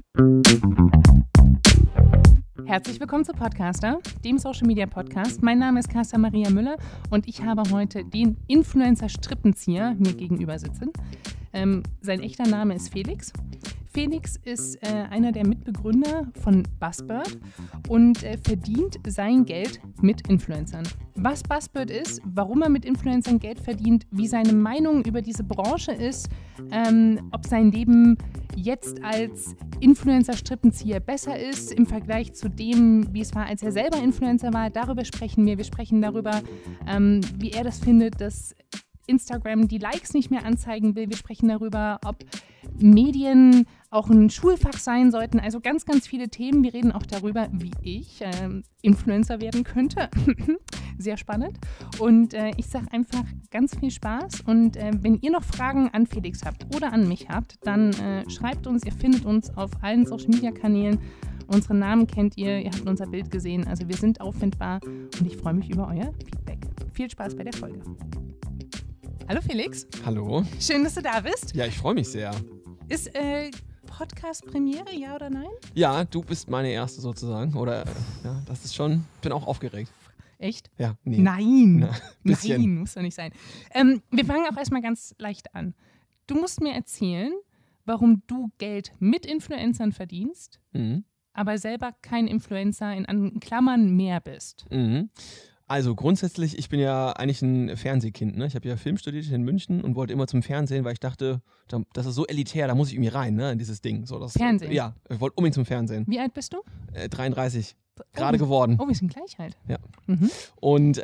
Herzlich willkommen zu Podcaster, dem Social Media Podcast. Mein Name ist Carsten Maria Müller und ich habe heute den Influencer Strippenzieher mir gegenüber sitzen. Sein echter Name ist Felix. Felix ist einer der Mitbegründer von Buzzbird und verdient sein Geld mit Influencern. Was Buzzbird ist, warum er mit Influencern Geld verdient, wie seine Meinung über diese Branche ist, ob sein Leben jetzt als Influencer-Strippenzieher besser ist im Vergleich zu dem, wie es war, als er selber Influencer war, darüber sprechen wir. Wir sprechen darüber, wie er das findet, dass Instagram die Likes nicht mehr anzeigen will. Wir sprechen darüber, ob Medien auch ein Schulfach sein sollten. Also ganz, ganz viele Themen. Wir reden auch darüber, wie ich Influencer werden könnte. Sehr spannend. Und ich sage einfach ganz viel Spaß. Und wenn ihr noch Fragen an Felix habt oder an mich habt, dann schreibt uns. Ihr findet uns auf allen Social-Media-Kanälen. Unsere Namen kennt ihr. Ihr habt unser Bild gesehen. Also wir sind auffindbar. Und ich freue mich über euer Feedback. Viel Spaß bei der Folge. Hallo Felix. Hallo. Schön, dass du da bist. Ja, ich freue mich sehr. Ist Podcast-Premiere, ja oder nein? Ja, du bist meine erste sozusagen. Oder, ja, das ist schon, ich bin auch aufgeregt. Echt? Ja, nee. Nein. Bisschen. Nein, muss doch nicht sein. Wir fangen auch erstmal ganz leicht an. Du musst mir erzählen, warum du Geld mit Influencern verdienst, aber selber kein Influencer, in Klammern mehr bist. Also grundsätzlich, ich bin ja eigentlich ein Fernsehkind. Ne? Ich habe ja Film studiert in München und wollte immer zum Fernsehen, weil ich dachte, das ist so elitär, da muss ich irgendwie rein, ne, in dieses Ding. So, Fernsehen? Ja, ich wollte unbedingt zum Fernsehen. Wie alt bist du? 33. Gerade geworden. Oh, wir sind gleich alt. Ja. Und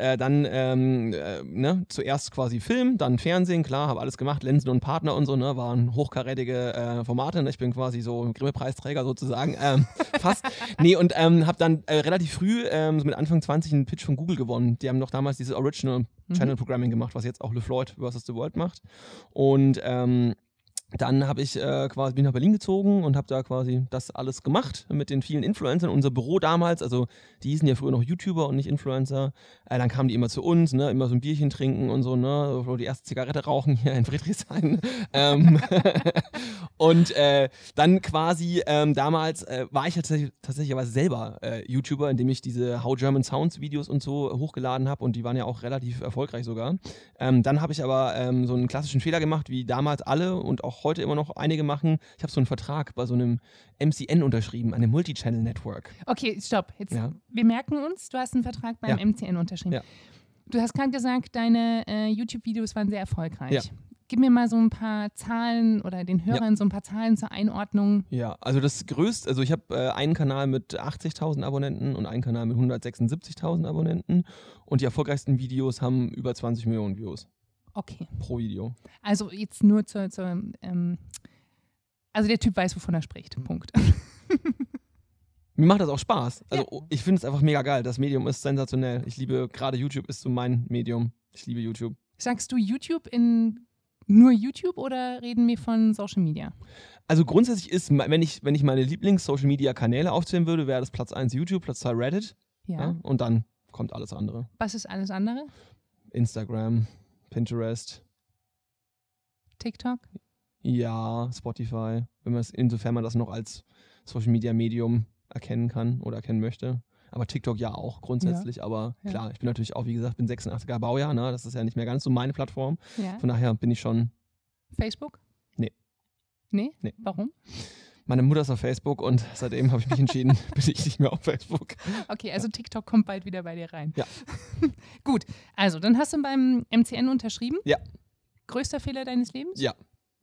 dann zuerst quasi Film, dann Fernsehen, klar, habe alles gemacht, Lensen und Partner und so, ne, waren hochkarätige Formate, ne? Ich bin quasi so Grimme-Preisträger sozusagen, fast. Nee, und habe dann relativ früh, so mit Anfang 20, einen Pitch von Google gewonnen. Die haben noch damals dieses Original Channel Programming gemacht, was jetzt auch LeFloid vs. The World macht. Und dann habe ich bin nach Berlin gezogen und habe da quasi das alles gemacht mit den vielen Influencern. Unser Büro damals, also die hießen ja früher noch YouTuber und nicht Influencer. Dann kamen die immer zu uns, ne, immer so ein Bierchen trinken und so, ne, die erste Zigarette rauchen hier in Friedrichshain. Und dann quasi damals war ich tatsächlich aber selber YouTuber, indem ich diese How German Sounds Videos und so hochgeladen habe und die waren ja auch relativ erfolgreich sogar. Dann habe ich aber so einen klassischen Fehler gemacht, wie damals alle und auch heute immer noch einige machen. Ich habe so einen Vertrag bei so einem MCN unterschrieben, einem Multichannel Network. Okay, stopp. Jetzt, ja. Wir merken uns, du hast einen Vertrag beim MCN unterschrieben. Ja. Du hast gerade gesagt, deine YouTube-Videos waren sehr erfolgreich. Ja. Gib mir mal so ein paar Zahlen oder den Hörern so ein paar Zahlen zur Einordnung. Ja, also das größte, also ich habe einen Kanal mit 80.000 Abonnenten und einen Kanal mit 176.000 Abonnenten und die erfolgreichsten Videos haben über 20 Millionen Views. Okay. Pro Video. Also jetzt nur also der Typ weiß, wovon er spricht. Punkt. Mir macht das auch Spaß. Also ich finde es einfach mega geil. Das Medium ist sensationell. Ich liebe, gerade YouTube ist so mein Medium. Ich liebe YouTube. Sagst du YouTube in nur YouTube oder reden wir von Social Media? Also grundsätzlich ist, wenn ich meine Lieblings-Social-Media-Kanäle aufzählen würde, wäre das Platz 1 YouTube, Platz 2 Reddit. Ja. Und dann kommt alles andere. Was ist alles andere? Instagram, Pinterest. TikTok? Ja, Spotify. Insofern man das noch als Social-Media-Medium erkennen kann oder erkennen möchte. Aber TikTok ja auch grundsätzlich. Ja. Aber klar, ich bin natürlich auch, wie gesagt, bin 86er Baujahr. Ne? Das ist ja nicht mehr ganz so meine Plattform. Ja. Von daher bin ich schon... Facebook? Nee. Nee? Warum? Meine Mutter ist auf Facebook und seitdem habe ich mich entschieden, bin ich nicht mehr auf Facebook. Okay, also TikTok kommt bald wieder bei dir rein. Ja. Gut, also dann hast du beim MCN unterschrieben. Ja. Größter Fehler deines Lebens? Ja.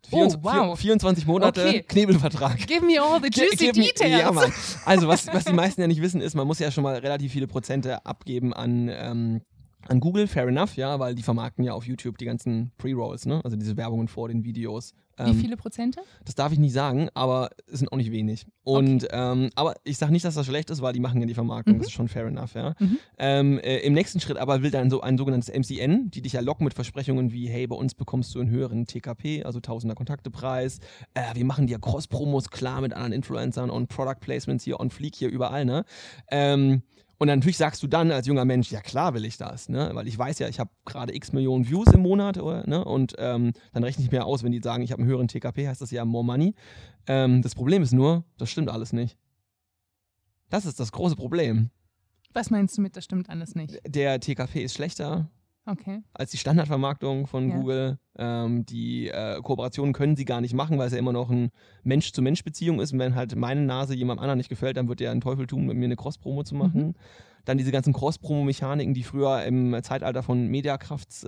24 Monate Knebelvertrag. Give me all the juicy details. Ja, Mann. Also was die meisten ja nicht wissen ist, man muss ja schon mal relativ viele Prozente abgeben an Google, fair enough, ja, weil die vermarkten ja auf YouTube die ganzen Pre-Rolls, ne? Also diese Werbungen vor den Videos. Wie viele Prozente? Das darf ich nicht sagen, aber es sind auch nicht wenig. Und aber ich sage nicht, dass das schlecht ist, weil die machen ja die Vermarktung, das ist schon fair enough, ja. Im nächsten Schritt aber will dann so ein sogenanntes MCN, die dich ja locken mit Versprechungen wie, hey, bei uns bekommst du einen höheren TKP, also Tausender Kontaktepreis, wir machen dir Cross-Promos klar mit anderen Influencern und Product Placements hier on Fleek hier überall, ne? Und dann natürlich sagst du dann als junger Mensch, ja klar will ich das, ne? Weil ich weiß ja, ich habe gerade x Millionen Views im Monat, oder, ne? Und dann rechne ich mir aus, wenn die sagen, ich habe einem höheren TKP heißt das ja more money. Das Problem ist nur, das stimmt alles nicht. Das ist das große Problem. Was meinst du mit, das stimmt alles nicht? Der TKP ist schlechter als die Standardvermarktung von Google. Die Kooperationen können sie gar nicht machen, weil es ja immer noch eine Mensch-zu-Mensch-Beziehung ist. Und wenn halt meine Nase jemandem anderen nicht gefällt, dann wird der einen Teufel tun, mit mir eine Cross-Promo zu machen. Dann diese ganzen Cross-Promo-Mechaniken, die früher im Zeitalter von Mediakrafts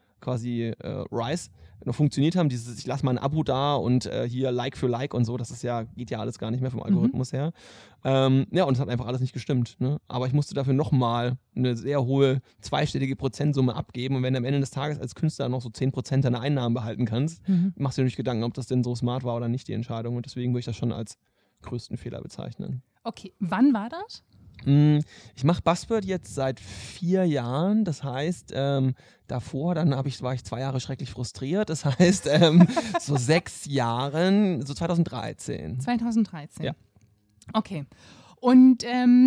Rise noch funktioniert haben, dieses ich lasse mal ein Abo da und hier Like für Like und so, das ist geht ja alles gar nicht mehr vom Algorithmus her. Und es hat einfach alles nicht gestimmt. Ne? Aber ich musste dafür nochmal eine sehr hohe zweistellige Prozentsumme abgeben und wenn du am Ende des Tages als Künstler noch so 10% deiner Einnahmen behalten kannst, machst du dir nicht Gedanken, ob das denn so smart war oder nicht, die Entscheidung. Und deswegen würde ich das schon als größten Fehler bezeichnen. Okay, wann war das? Ich mache Buzzword jetzt seit 4 Jahren, das heißt, davor, dann war ich 2 Jahre schrecklich frustriert, das heißt, so 6 Jahren, so 2013. 2013? Ja. Okay, und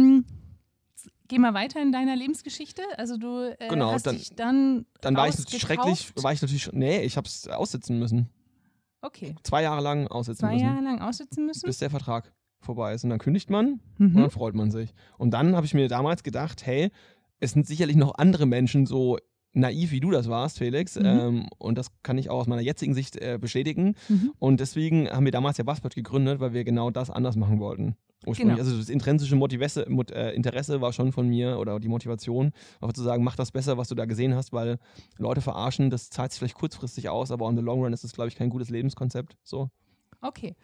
geh mal weiter in deiner Lebensgeschichte, also du hast dich dann war ich natürlich, ich habe es aussitzen müssen. Okay. 2 Jahre lang aussitzen müssen. 2 Jahre lang aussitzen müssen? Bis der Vertrag vorbei ist. Und dann kündigt man und dann freut man sich. Und dann habe ich mir damals gedacht, hey, es sind sicherlich noch andere Menschen so naiv, wie du das warst, Felix. Und das kann ich auch aus meiner jetzigen Sicht bestätigen. Und deswegen haben wir damals ja Buzzword gegründet, weil wir genau das anders machen wollten. Ursprünglich. Also das intrinsische Interesse war schon von mir oder die Motivation, einfach zu sagen, mach das besser, was du da gesehen hast, weil Leute verarschen, das zahlt sich vielleicht kurzfristig aus, aber on the long run ist das, glaube ich, kein gutes Lebenskonzept. So. Okay.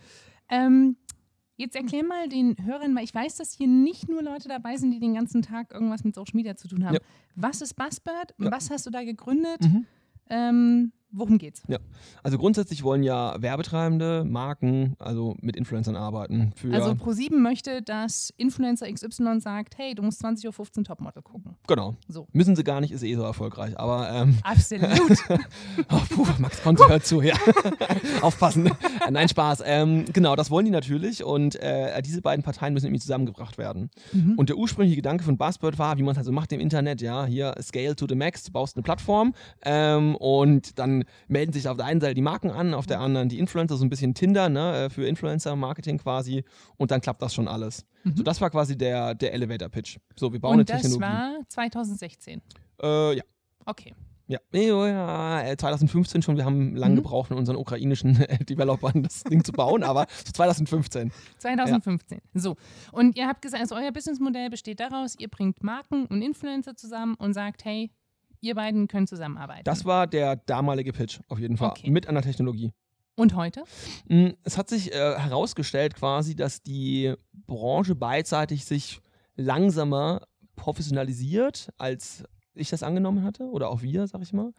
Jetzt erklär mal den Hörern, weil ich weiß, dass hier nicht nur Leute dabei sind, die den ganzen Tag irgendwas mit Social Media zu tun haben. Ja. Was ist Buzzword? Ja. Was hast du da gegründet? Worum geht's? Ja, also grundsätzlich wollen ja Werbetreibende, Marken, also mit Influencern arbeiten. Also ProSieben möchte, dass Influencer XY sagt, hey, du musst 20.15 Uhr Topmodel gucken. Genau. So. Müssen sie gar nicht, ist so erfolgreich. Aber absolut. Max Conte hört zu, ja. Aufpassen. Nein, Spaß. Genau, das wollen die natürlich und diese beiden Parteien müssen irgendwie zusammengebracht werden. Und der ursprüngliche Gedanke von Buzzword war, wie man es halt so macht im Internet, ja, hier Scale to the Max, du baust eine Plattform und dann melden sich auf der einen Seite die Marken an, auf der anderen die Influencer, so ein bisschen Tinder, ne, für Influencer-Marketing quasi und dann klappt das schon alles. So, das war quasi der Elevator-Pitch. So, wir bauen eine Technologie. Und das war 2016? Ja. Okay. Ja, 2015 schon. Wir haben lange gebraucht, mit unseren ukrainischen Developern das Ding zu bauen, aber so 2015. 2015. Ja. So. Und ihr habt gesagt, also euer Businessmodell besteht daraus, ihr bringt Marken und Influencer zusammen und sagt, hey, ihr beiden können zusammenarbeiten. Das war der damalige Pitch, auf jeden Fall. Okay. Mit einer Technologie. Und heute? Es hat sich herausgestellt quasi, dass die Branche beidseitig sich langsamer professionalisiert, als ich das angenommen hatte. Oder auch wir, sag ich mal.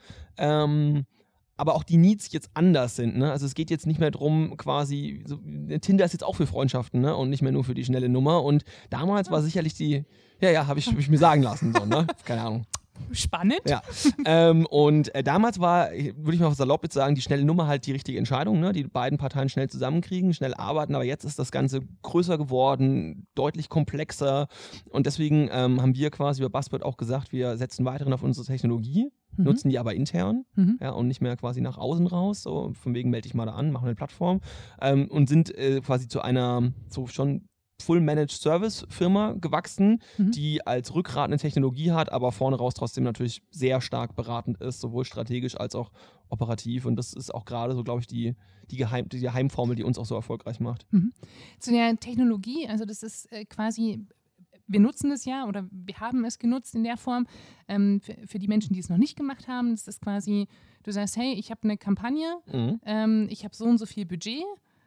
Aber auch die Needs jetzt anders sind. Ne? Also es geht jetzt nicht mehr darum, quasi, so, Tinder ist jetzt auch für Freundschaften, ne? Und nicht mehr nur für die schnelle Nummer. Und damals war sicherlich habe ich mir sagen lassen. So, ne? Keine Ahnung. Spannend. Ja. Und damals war, würde ich mal salopp jetzt sagen, die schnelle Nummer halt die richtige Entscheidung, ne? Die beiden Parteien schnell zusammenkriegen, schnell arbeiten, aber jetzt ist das Ganze größer geworden, deutlich komplexer und deswegen haben wir quasi bei Buzzword auch gesagt, wir setzen weiterhin auf unsere Technologie, nutzen die aber intern ja, und nicht mehr quasi nach außen raus, so von wegen melde dich mal da an, machen eine Plattform und sind quasi zu einer so schon Full-Managed-Service-Firma gewachsen, die als Rückgrat eine Technologie hat, aber vorne raus trotzdem natürlich sehr stark beratend ist, sowohl strategisch als auch operativ. Und das ist auch gerade so, glaube ich, die Geheimformel, die uns auch so erfolgreich macht. Zu der Technologie, also das ist quasi, wir nutzen es ja oder wir haben es genutzt in der Form, für die Menschen, die es noch nicht gemacht haben, das ist quasi, du sagst, hey, ich habe eine Kampagne, ich habe so und so viel Budget,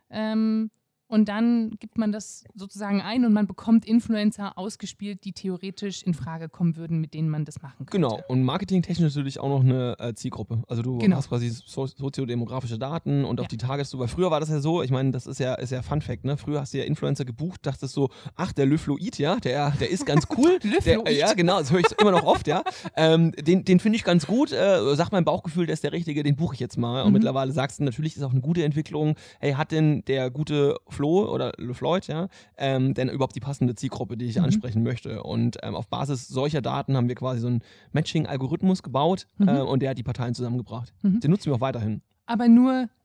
und dann gibt man das sozusagen ein und man bekommt Influencer ausgespielt, die theoretisch in Frage kommen würden, mit denen man das machen könnte. Genau, und marketingtechnisch natürlich auch noch eine Zielgruppe. Also du hast quasi soziodemografische Daten und auch die Weil früher war das ja so, ich meine, das ist ja Fun Fact, ne? Früher hast du ja Influencer gebucht, dachtest so, ach, der Löfloid, ja, der ist ganz cool. Ja, genau, das höre ich immer noch oft, ja. Den finde ich ganz gut, sagt mein Bauchgefühl, der ist der Richtige, den buche ich jetzt mal. Und mittlerweile sagst du, natürlich ist auch eine gute Entwicklung, hey, hat denn der gute Flo oder LeFloid, ja, denn überhaupt die passende Zielgruppe, die ich ansprechen möchte. Und auf Basis solcher Daten haben wir quasi so einen Matching-Algorithmus gebaut und der hat die Parteien zusammengebracht. Den nutzen wir auch weiterhin. Aber nur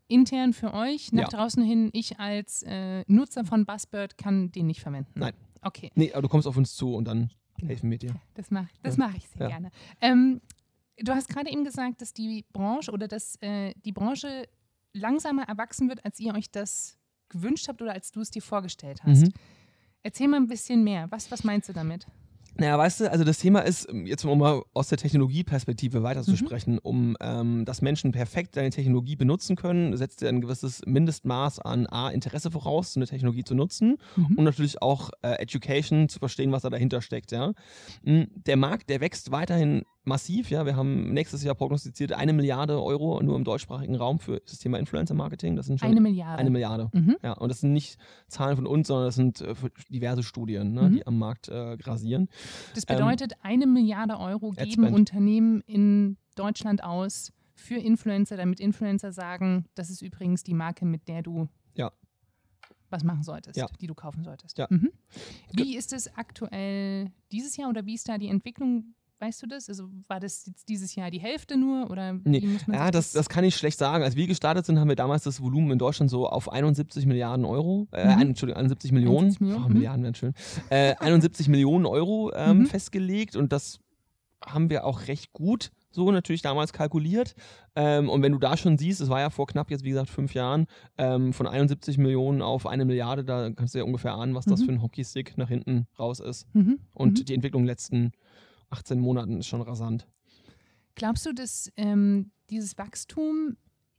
intern für euch, nach Ja. draußen hin, ich als Nutzer von Buzzbird kann den nicht verwenden? Nein. Okay. Nee, aber du kommst auf uns zu und dann helfen wir dir. Das mache ich sehr Ja. gerne. Du hast gerade eben gesagt, dass die Branche oder dass die Branche langsamer erwachsen wird, als ihr euch das gewünscht habt oder als du es dir vorgestellt hast. Mhm. Erzähl mal ein bisschen mehr. Was meinst du damit? Naja, weißt du, also das Thema ist, jetzt um mal aus der Technologieperspektive weiterzusprechen, dass Menschen perfekt deine Technologie benutzen können, setzt ja ein gewisses Mindestmaß an Interesse voraus, so eine Technologie zu nutzen und natürlich auch Education zu verstehen, was da dahinter steckt. Ja. Der Markt, der wächst weiterhin massiv. Ja. Wir haben nächstes Jahr prognostiziert 1 Milliarde Euro nur im deutschgrasigen Raum für das Thema Influencer-Marketing. Das sind schon 1 Milliarde. 1 Milliarde. Ja, und das sind nicht Zahlen von uns, sondern das sind diverse Studien, ne, die am Markt grasieren. Das bedeutet, 1 Milliarde Euro geben Adspend. Unternehmen in Deutschland aus für Influencer, damit Influencer sagen, das ist übrigens die Marke, mit der du was machen solltest, die du kaufen solltest. Ja. Wie ist es aktuell dieses Jahr oder wie ist da die Entwicklung? Weißt du das? Also war das jetzt dieses Jahr die Hälfte nur? Oder Nee. wie muss man Ja, sich das kann ich schlecht sagen. Als wir gestartet sind, haben wir damals das Volumen in Deutschland so auf 71 Milliarden Euro, Entschuldigung, 71 Millionen, 71 Millionen, Milliarden wären schön, 71 Millionen Euro festgelegt und das haben wir auch recht gut so natürlich damals kalkuliert. Und wenn du da schon siehst, es war ja vor knapp jetzt, wie gesagt, 5 Jahren, von 71 Millionen auf 1 Milliarde, da kannst du ja ungefähr ahnen, was das für ein Hockeystick nach hinten raus ist. Und die Entwicklung in den letzten 18 Monaten ist schon rasant. Glaubst du, dass dieses Wachstum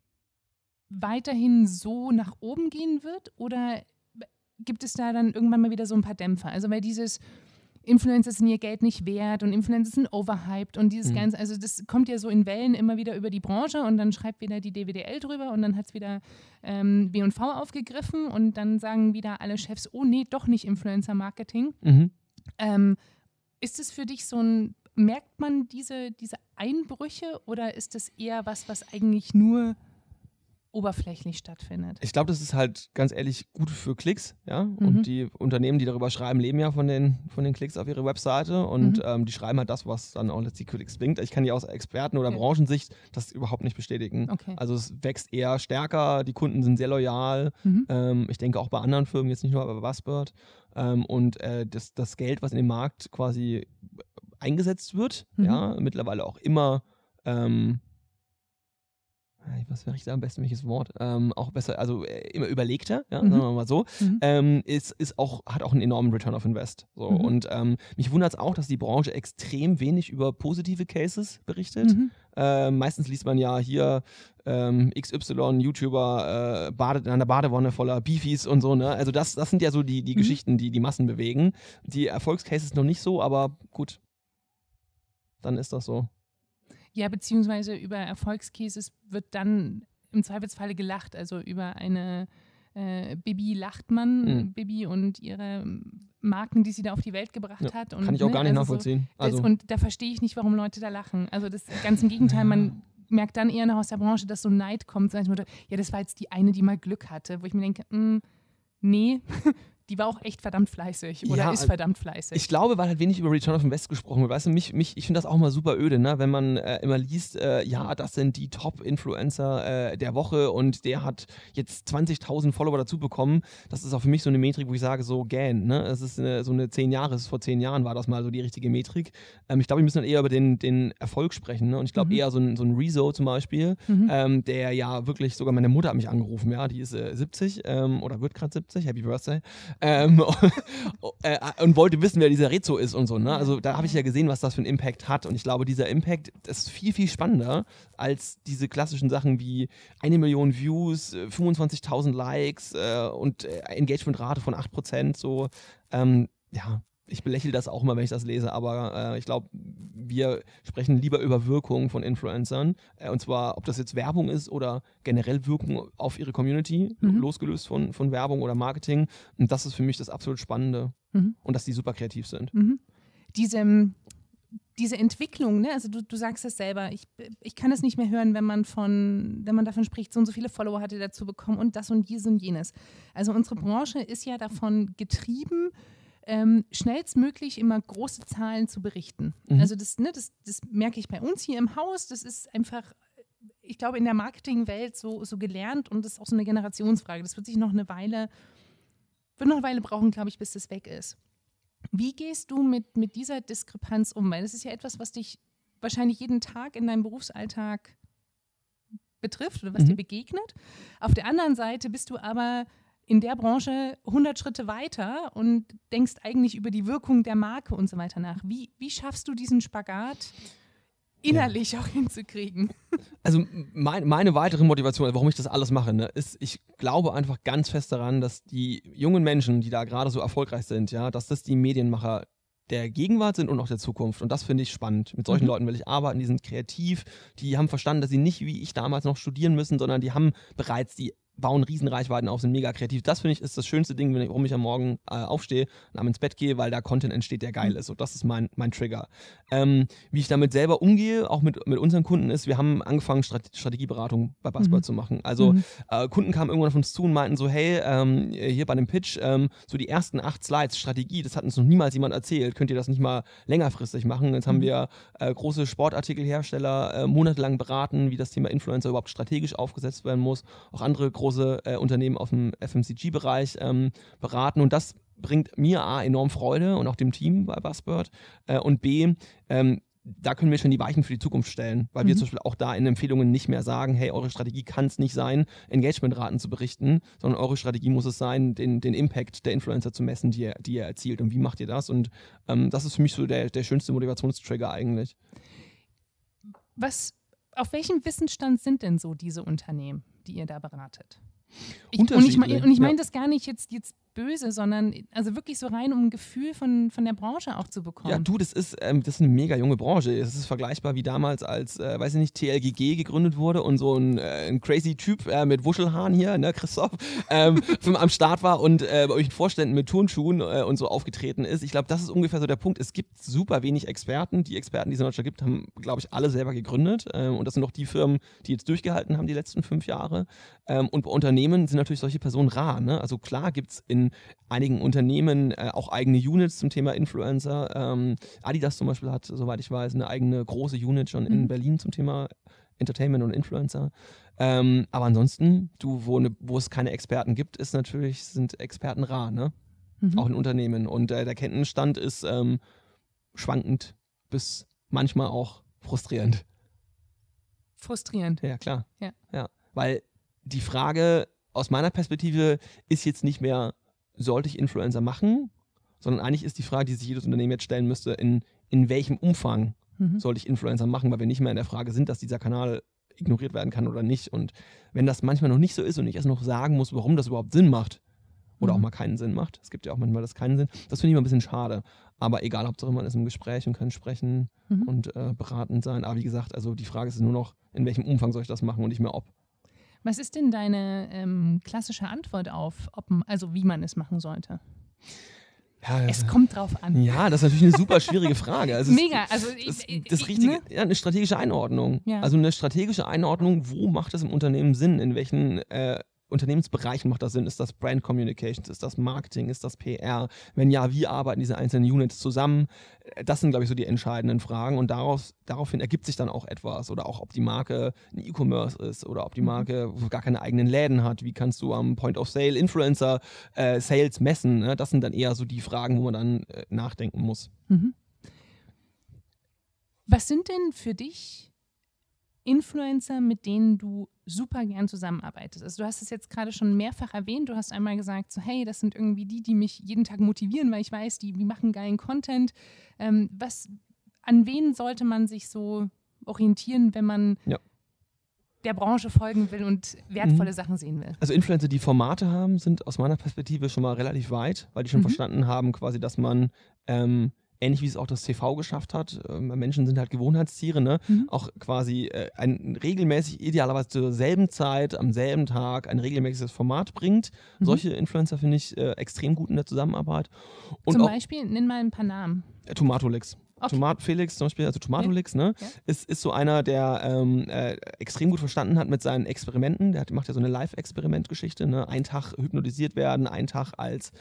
weiterhin so nach oben gehen wird oder gibt es da dann irgendwann mal wieder so ein paar Dämpfer? Also weil dieses Influencer sind ihr Geld nicht wert und Influencer sind overhyped und dieses Ganze, also das kommt ja so in Wellen immer wieder über die Branche und dann schreibt wieder die DWDL drüber und dann hat es wieder W&V aufgegriffen und dann sagen wieder alle Chefs, oh nee, doch nicht Influencer-Marketing. Ist es für dich so ein, merkt man diese Einbrüche oder ist das eher was eigentlich nur oberflächlich stattfindet? Ich glaube, das ist halt ganz ehrlich gut für Klicks, ja. Und die Unternehmen, die darüber schreiben, leben ja von den Klicks auf ihre Webseite und die schreiben halt das, was dann auch letztlich Klicks bringt. Ich kann ja aus Experten- oder Branchensicht das überhaupt nicht bestätigen. Okay. Also es wächst eher stärker, die Kunden sind sehr loyal. Ich denke auch bei anderen Firmen, jetzt nicht nur bei Buzzbird. Und das Geld, was in den Markt quasi eingesetzt wird, ja, mittlerweile auch immer was wäre ich da am besten, welches Wort? Auch besser, also immer überlegter, ja, sagen wir mal so, hat auch einen enormen Return of Invest. So. Und mich wundert es auch, dass die Branche extrem wenig über positive Cases berichtet. Meistens liest man ja hier XY, YouTuber badet in einer Badewanne voller Beefies und so, ne? Also das sind ja so die Geschichten, die Massen bewegen. Die Erfolgscases noch nicht so, aber gut, dann ist das so. Ja, beziehungsweise über Erfolgscases wird dann im Zweifelsfalle gelacht, also über eine Bibi Lachtmann, Bibi und ihre Marken, die sie da auf die Welt gebracht hat. Und, kann ich auch gar nicht nachvollziehen. Und da verstehe ich nicht, warum Leute da lachen. Also das ganz im Gegenteil, man merkt dann eher noch aus der Branche, dass so Neid kommt. Ja, das war jetzt die eine, die mal Glück hatte, wo ich mir denke, nee, die war auch echt verdammt fleißig oder ist verdammt fleißig. Ich glaube, weil halt wenig über Return of Invest gesprochen wird. Weißt du, ich finde das auch mal super öde, ne? Wenn man immer liest, das sind die Top-Influencer der Woche und der hat jetzt 20.000 Follower dazu bekommen. Das ist auch für mich so eine Metrik, wo ich sage, so gähn, ne? Es ist so eine 10 Jahre, vor 10 Jahren war das mal so die richtige Metrik. Ich glaube, wir müssen dann eher über den Erfolg sprechen, ne? Und ich glaube eher so ein Rezo zum Beispiel, der ja wirklich, sogar meine Mutter hat mich angerufen, ja, die ist 70 oder wird gerade 70, Happy Birthday. Und wollte wissen, wer dieser Rezo ist und so. Ne? Also da habe ich ja gesehen, was das für einen Impact hat. Und ich glaube, dieser Impact ist viel, viel spannender als diese klassischen Sachen wie 1 Million Views, 25.000 Likes und Engagementrate von 8%. So, ich belächle das auch mal, wenn ich das lese, aber ich glaube, wir sprechen lieber über Wirkung von Influencern. Und zwar, ob das jetzt Werbung ist oder generell Wirkung auf ihre Community, losgelöst von Werbung oder Marketing. Und das ist für mich das absolut Spannende. Und dass die super kreativ sind. Diese Entwicklung, ne? Also du sagst es selber, ich kann es nicht mehr hören, wenn man davon spricht, so und so viele Follower hat er dazu bekommen und das und dies und jenes. Also unsere Branche ist ja davon getrieben, schnellstmöglich immer große Zahlen zu berichten. Also das merke ich bei uns hier im Haus, das ist einfach ich glaube, in der Marketingwelt so gelernt und das ist auch so eine Generationsfrage. Das wird noch eine Weile brauchen, glaube ich, bis das weg ist. Wie gehst du mit dieser Diskrepanz um? Weil das ist ja etwas, was dich wahrscheinlich jeden Tag in deinem Berufsalltag betrifft oder was dir begegnet. Auf der anderen Seite bist du aber in der Branche 100 Schritte weiter und denkst eigentlich über die Wirkung der Marke und so weiter nach. Wie schaffst du diesen Spagat innerlich auch hinzukriegen? Also meine weitere Motivation, warum ich das alles mache, ne, ist, ich glaube einfach ganz fest daran, dass die jungen Menschen, die da gerade so erfolgreich sind, ja, dass das die Medienmacher der Gegenwart sind und auch der Zukunft. Und das finde ich spannend. Mit solchen Leuten will ich arbeiten, die sind kreativ, die haben verstanden, dass sie nicht wie ich damals noch studieren müssen, sondern die haben bereits bauen Riesenreichweiten auf, sind mega kreativ. Das finde ich ist das schönste Ding, warum ich am Morgen aufstehe und ins Bett gehe, weil da Content entsteht, der geil ist. Und das ist mein Trigger. Wie ich damit selber umgehe, auch mit unseren Kunden ist, wir haben angefangen, Strategieberatung bei Buzzbird zu machen. Also Kunden kamen irgendwann auf uns zu und meinten so, hey, hier bei dem Pitch, so die ersten 8 Slides Strategie, das hat uns noch niemals jemand erzählt, könnt ihr das nicht mal längerfristig machen? Jetzt haben wir große Sportartikelhersteller monatelang beraten, wie das Thema Influencer überhaupt strategisch aufgesetzt werden muss. Auch andere große Unternehmen aus dem FMCG-Bereich beraten und das bringt mir A, enorm Freude und auch dem Team bei Buzzbird und B, da können wir schon die Weichen für die Zukunft stellen, weil wir zum Beispiel auch da in Empfehlungen nicht mehr sagen, hey, eure Strategie kann es nicht sein, Engagementraten zu berichten, sondern eure Strategie muss es sein, den Impact der Influencer zu messen, die ihr erzielt und wie macht ihr das und das ist für mich so der schönste Motivationstrigger eigentlich. Auf welchem Wissensstand sind denn so diese Unternehmen, die ihr da beratet? Ich meine das gar nicht jetzt böse, sondern also wirklich so rein, um ein Gefühl von der Branche auch zu bekommen. Ja, du, das ist eine mega junge Branche. Es ist vergleichbar wie damals, als, weiß ich nicht, TLGG gegründet wurde und so ein crazy Typ mit Wuschelhaaren hier, ne, Christoph, am Start war und bei euch Vorständen mit Turnschuhen und so aufgetreten ist. Ich glaube, das ist ungefähr so der Punkt. Es gibt super wenig Experten. Die Experten, die es in Deutschland gibt, haben, glaube ich, alle selber gegründet. Und das sind auch die Firmen, die jetzt durchgehalten haben die letzten 5 Jahre. Und bei Unternehmen sind natürlich solche Personen rar. Ne? Also klar gibt es in einigen Unternehmen auch eigene Units zum Thema Influencer. Adidas zum Beispiel hat, soweit ich weiß, eine eigene große Unit schon in Berlin zum Thema Entertainment und Influencer. Aber ansonsten, wo es keine Experten gibt, sind Experten rar, ne? Auch in Unternehmen. Und der Kenntnisstand ist schwankend bis manchmal auch frustrierend. Frustrierend? Ja, klar. Ja. Weil die Frage aus meiner Perspektive ist jetzt nicht mehr, sollte ich Influencer machen, sondern eigentlich ist die Frage, die sich jedes Unternehmen jetzt stellen müsste, in welchem Umfang sollte ich Influencer machen, weil wir nicht mehr in der Frage sind, dass dieser Kanal ignoriert werden kann oder nicht. Und wenn das manchmal noch nicht so ist und ich erst noch sagen muss, warum das überhaupt Sinn macht oder auch mal keinen Sinn macht, es gibt ja auch manchmal das keinen Sinn, das finde ich immer ein bisschen schade. Aber egal, Hauptsache man ist im Gespräch und kann sprechen und beratend sein. Aber wie gesagt, also die Frage ist nur noch, in welchem Umfang soll ich das machen und nicht mehr ob. Was ist denn deine klassische Antwort auf, wie man es machen sollte? Ja, es kommt drauf an. Ja, das ist natürlich eine super schwierige Frage. Also mega. Eine strategische Einordnung. Ja. Also eine strategische Einordnung, wo macht es im Unternehmen Sinn, in welchen Unternehmensbereichen macht das Sinn? Ist das Brand Communications? Ist das Marketing? Ist das PR? Wenn ja, wie arbeiten diese einzelnen Units zusammen? Das sind, glaube ich, so die entscheidenden Fragen und daraufhin ergibt sich dann auch etwas oder auch, ob die Marke ein E-Commerce ist oder ob die Marke gar keine eigenen Läden hat. Wie kannst du am Point of Sale Influencer Sales messen? Ne? Das sind dann eher so die Fragen, wo man dann nachdenken muss. Was sind denn für dich Influencer, mit denen du super gern zusammenarbeitest? Also du hast es jetzt gerade schon mehrfach erwähnt. Du hast einmal gesagt, so hey, das sind irgendwie die mich jeden Tag motivieren, weil ich weiß, die machen geilen Content. An wen sollte man sich so orientieren, wenn man der Branche folgen will und wertvolle Sachen sehen will? Also Influencer, die Formate haben, sind aus meiner Perspektive schon mal relativ weit, weil die schon verstanden haben, quasi, dass man ähnlich wie es auch das TV geschafft hat. Menschen sind halt Gewohnheitstiere, ne? Auch quasi regelmäßig, idealerweise zur selben Zeit, am selben Tag, ein regelmäßiges Format bringt. Solche Influencer finde ich extrem gut in der Zusammenarbeit. Und zum Beispiel, nenn mal ein paar Namen. Tomatolix. Okay. Felix zum Beispiel, also Tomatolix, ne? Ist so einer, der extrem gut verstanden hat mit seinen Experimenten. Der macht ja so eine Live-Experiment-Geschichte, ne? Einen Tag hypnotisiert werden, einen Tag als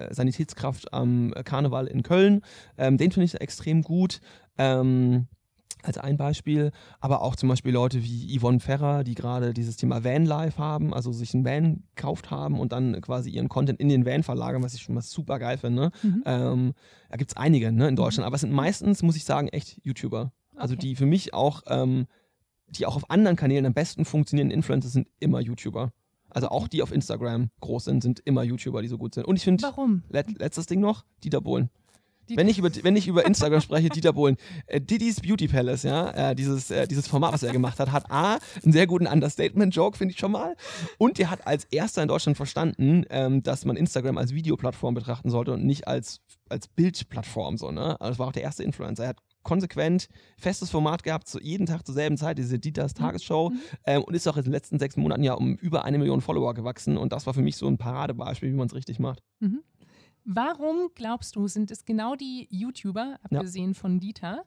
Sanitätskraft am Karneval in Köln. Den finde ich extrem gut. als ein Beispiel, aber auch zum Beispiel Leute wie Yvonne Ferrer, die gerade dieses Thema Vanlife haben, also sich einen Van gekauft haben und dann quasi ihren Content in den Van verlagern, was ich schon mal super geil finde. Da gibt es einige, ne, in Deutschland, aber es sind meistens, muss ich sagen, echt YouTuber. Also die für mich auch, die auch auf anderen Kanälen am besten funktionierenden Influencer sind immer YouTuber. Also auch die auf Instagram groß sind immer YouTuber, die so gut sind. Und ich finde, warum? Letztes Ding noch, Dieter Bohlen. Wenn ich über Instagram spreche, Dieter Bohlen, Diddy's Beauty Palace, ja, dieses Format, was er gemacht hat A, einen sehr guten Understatement-Joke, finde ich schon mal. Und der hat als erster in Deutschland verstanden, dass man Instagram als Videoplattform betrachten sollte und nicht als Bildplattform. So, ne? Also das war auch der erste Influencer. Er hat konsequent festes Format gehabt, so jeden Tag zur selben Zeit, diese Dieters Tagesshow, und ist auch in den letzten 6 Monaten ja um über 1 Million Follower gewachsen. Und das war für mich so ein Paradebeispiel, wie man es richtig macht. Mhm. Warum glaubst du, sind es genau die YouTuber, abgesehen von Dieter,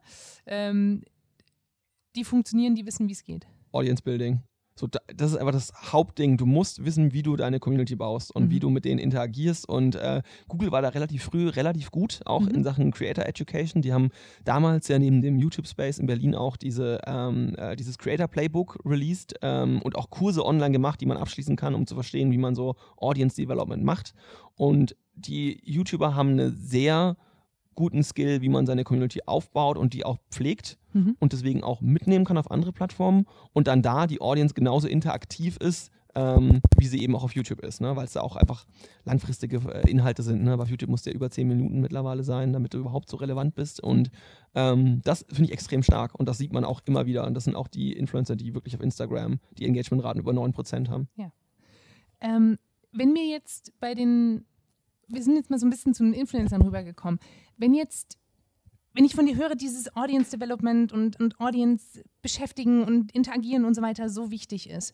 die funktionieren, die wissen, wie es geht? Audience Building. So, das ist einfach das Hauptding. Du musst wissen, wie du deine Community baust und wie du mit denen interagierst. Und Google war da relativ früh relativ gut, auch in Sachen Creator Education. Die haben damals ja neben dem YouTube-Space in Berlin auch dieses Creator Playbook released und auch Kurse online gemacht, die man abschließen kann, um zu verstehen, wie man so Audience Development macht. Und die YouTuber haben einen sehr guten Skill, wie man seine Community aufbaut und die auch pflegt und deswegen auch mitnehmen kann auf andere Plattformen und dann da die Audience genauso interaktiv ist, wie sie eben auch auf YouTube ist, ne? Weil es da auch einfach langfristige Inhalte sind. Ne? Bei YouTube muss der über 10 Minuten mittlerweile sein, damit du überhaupt so relevant bist und das finde ich extrem stark und das sieht man auch immer wieder und das sind auch die Influencer, die wirklich auf Instagram die Engagementraten über 9% haben. Ja. Wenn wir jetzt wir sind jetzt mal so ein bisschen zu den Influencern rübergekommen. Wenn ich von dir höre, dieses Audience Development und Audience beschäftigen und interagieren und so weiter so wichtig ist,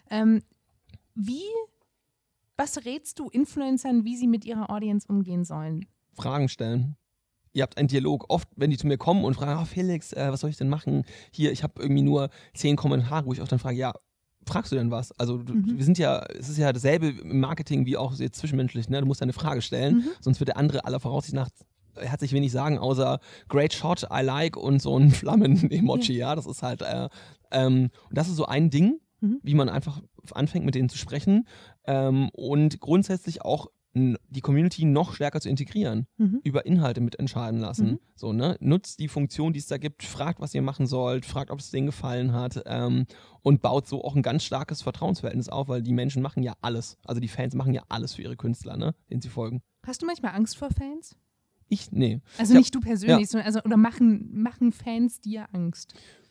was rätst du Influencern, wie sie mit ihrer Audience umgehen sollen? Fragen stellen. Ihr habt einen Dialog. Oft, wenn die zu mir kommen und fragen, Felix, was soll ich denn machen? Hier, ich habe irgendwie nur 10 Kommentare, wo ich auch dann frage, ja, fragst du denn was? Also es ist ja dasselbe im Marketing wie auch jetzt zwischenmenschlich, ne? Du musst eine Frage stellen, sonst wird der andere aller Voraussicht nach herzlich wenig sagen, außer great shot, I like und so ein Flammen-Emoji, ja, das ist halt und das ist so ein Ding, wie man einfach anfängt, mit denen zu sprechen und grundsätzlich auch die Community noch stärker zu integrieren, über Inhalte mitentscheiden lassen. So, ne? Nutzt die Funktion, die es da gibt, fragt, was ihr machen sollt, fragt, ob es denen gefallen hat und baut so auch ein ganz starkes Vertrauensverhältnis auf, weil die Menschen machen ja alles. Also die Fans machen ja alles für ihre Künstler, ne? Denen sie folgen. Hast du manchmal Angst vor Fans? Nee. Also nicht du persönlich, sondern oder machen Fans dir Angst?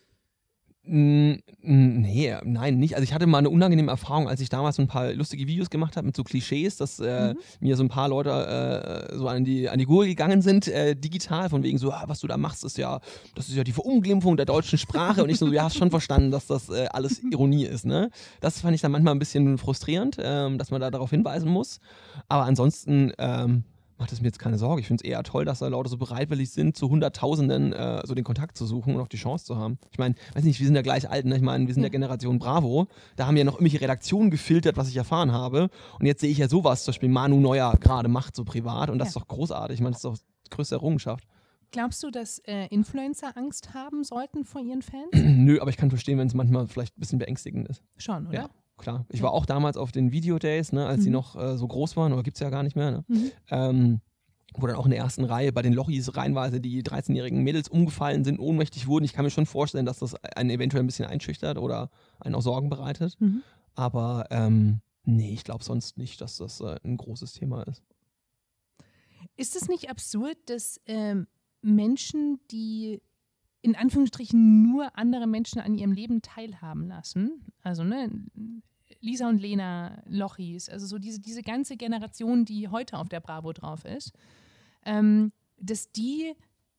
Nein, nicht. Also ich hatte mal eine unangenehme Erfahrung, als ich damals so ein paar lustige Videos gemacht habe mit so Klischees, dass mir so ein paar Leute so an die Gurgel gegangen sind, digital, von wegen so, was du da machst, das ist ja die Verunglimpfung der deutschen Sprache und ich so, ja, hast schon verstanden, dass das alles Ironie ist, ne? Das fand ich dann manchmal ein bisschen frustrierend, dass man da darauf hinweisen muss, aber ansonsten macht es mir jetzt keine Sorge. Ich finde es eher toll, dass da Leute so bereitwillig sind, zu Hunderttausenden so den Kontakt zu suchen und auch die Chance zu haben. Ich meine, weiß nicht, wir sind ja gleich alt, ne? Ich meine, wir sind der Generation Bravo. Da haben ja noch irgendwelche Redaktionen gefiltert, was ich erfahren habe. Und jetzt sehe ich ja sowas, zum Beispiel Manu Neuer gerade macht so privat und das ist doch großartig. Ich meine, das ist doch die größte Errungenschaft. Glaubst du, dass Influencer Angst haben sollten vor ihren Fans? Nö, aber ich kann verstehen, wenn es manchmal vielleicht ein bisschen beängstigend ist. Schon, oder? Ja. Klar, ich war auch damals auf den Video-Days, ne, als die noch so groß waren, oder gibt es ja gar nicht mehr, ne? Wo dann auch in der ersten Reihe bei den Lochis reihenweise die 13-jährigen Mädels umgefallen sind, ohnmächtig wurden. Ich kann mir schon vorstellen, dass das einen eventuell ein bisschen einschüchtert oder einen auch Sorgen bereitet. Aber nee, ich glaube sonst nicht, dass das ein großes Thema ist. Ist es nicht absurd, dass Menschen, die in Anführungsstrichen nur andere Menschen an ihrem Leben teilhaben lassen, also ne, Lisa und Lena, Lochis, also so diese ganze Generation, die heute auf der Bravo drauf ist, dass die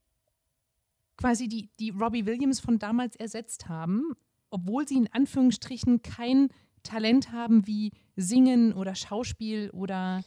quasi die Robbie Williams von damals ersetzt haben, obwohl sie in Anführungsstrichen kein Talent haben wie Singen oder Schauspiel oder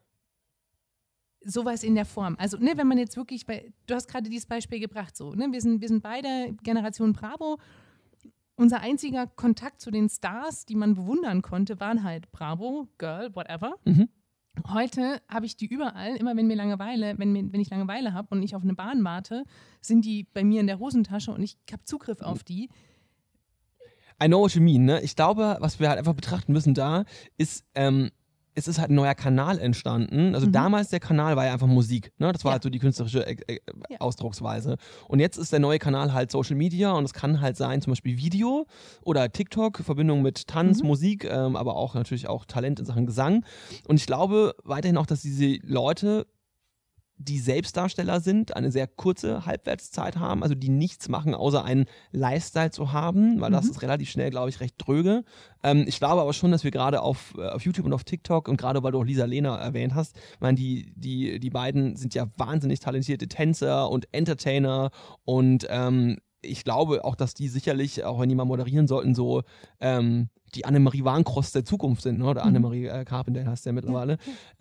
sowas in der Form. Also, ne, wenn man jetzt wirklich, du hast gerade dieses Beispiel gebracht, so, ne, wir sind beide Generation Bravo. Unser einziger Kontakt zu den Stars, die man bewundern konnte, waren halt Bravo, Girl, whatever. Heute habe ich die überall, immer wenn ich Langeweile habe und ich auf eine Bahn warte, sind die bei mir in der Hosentasche und ich habe Zugriff auf die. I know what you mean, ne? Ich glaube, was wir halt einfach betrachten müssen da, ist, es ist halt ein neuer Kanal entstanden. Also damals der Kanal war ja einfach Musik, ne? Das war halt so die künstlerische Ausdrucksweise. Und jetzt ist der neue Kanal halt Social Media und es kann halt sein, zum Beispiel Video oder TikTok, Verbindung mit Tanz, Musik, aber auch natürlich auch Talent in Sachen Gesang. Und ich glaube weiterhin auch, dass diese Leute, die Selbstdarsteller sind, eine sehr kurze Halbwertszeit haben, also die nichts machen, außer einen Lifestyle zu haben, weil das ist relativ schnell, glaube ich, recht dröge. Ich glaube aber schon, dass wir gerade auf YouTube und auf TikTok und gerade weil du auch Lisa Lehner erwähnt hast, ich meine, die beiden sind ja wahnsinnig talentierte Tänzer und Entertainer und ich glaube auch, dass die sicherlich, auch wenn die mal moderieren sollten, so die Annemarie Warncross der Zukunft sind, ne? Oder Annemarie Carpendale heißt der mittlerweile.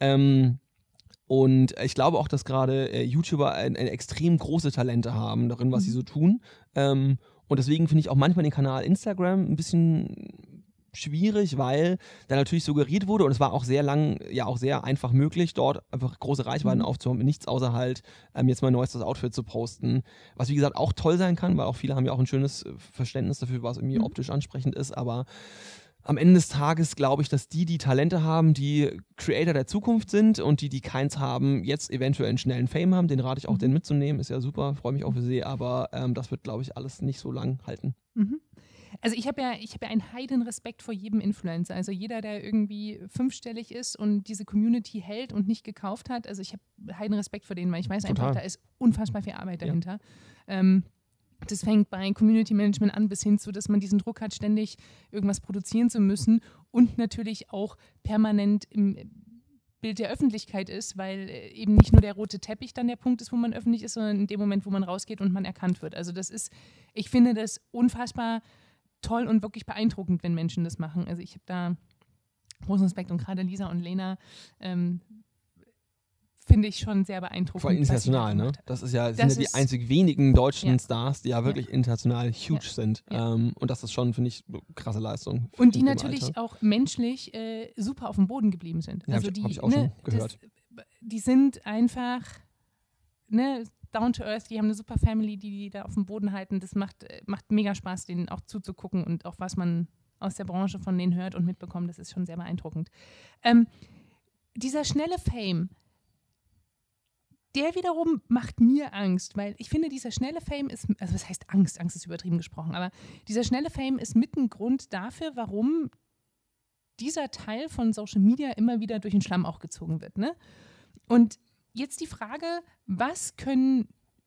Und ich glaube auch, dass gerade YouTuber eine extrem große Talente haben darin, was sie so tun. Und deswegen finde ich auch manchmal den Kanal Instagram ein bisschen schwierig, weil da natürlich suggeriert wurde und es war auch sehr lang, ja auch sehr einfach möglich, dort einfach große Reichweiten aufzuhauen, mit nichts außer halt jetzt mein neuestes Outfit zu posten. Was wie gesagt auch toll sein kann, weil auch viele haben ja auch ein schönes Verständnis dafür, was irgendwie optisch ansprechend ist, aber am Ende des Tages glaube ich, dass die Talente haben, die Creator der Zukunft sind und die keins haben, jetzt eventuell einen schnellen Fame haben. Den rate ich auch, den mitzunehmen. Ist ja super, freue mich auch für sie, aber das wird, glaube ich, alles nicht so lang halten. Also ich habe ja einen heiden Respekt vor jedem Influencer. Also jeder, der irgendwie 5-stellig ist und diese Community hält und nicht gekauft hat, also ich habe heiden Respekt vor denen, weil ich weiß einfach, da ist unfassbar viel Arbeit dahinter. Das fängt bei Community Management an bis hin zu, dass man diesen Druck hat, ständig irgendwas produzieren zu müssen und natürlich auch permanent im Bild der Öffentlichkeit ist, weil eben nicht nur der rote Teppich dann der Punkt ist, wo man öffentlich ist, sondern in dem Moment, wo man rausgeht und man erkannt wird. Also ich finde das unfassbar toll und wirklich beeindruckend, wenn Menschen das machen. Also ich habe da großen Respekt und gerade Lisa und Lena finde ich schon sehr beeindruckend. Vor allem international, ne? Das sind ja die einzig wenigen deutschen Stars, die ja wirklich international huge sind. Und das ist schon, finde ich, eine krasse Leistung. Und die natürlich auch menschlich super auf dem Boden geblieben sind. Ja, also habe ich auch schon gehört. Die sind einfach down to earth, die haben eine super Family, die da auf dem Boden halten. Das macht mega Spaß, denen auch zuzugucken und auch was man aus der Branche von denen hört und mitbekommt, das ist schon sehr beeindruckend. Dieser schnelle Fame, der wiederum macht mir Angst, weil ich finde, dieser schnelle Fame ist, also was heißt Angst? Angst ist übertrieben gesprochen, aber dieser schnelle Fame ist mit ein Grund dafür, warum dieser Teil von Social Media immer wieder durch den Schlamm auch gezogen wird. Ne? Und jetzt die Frage, was kann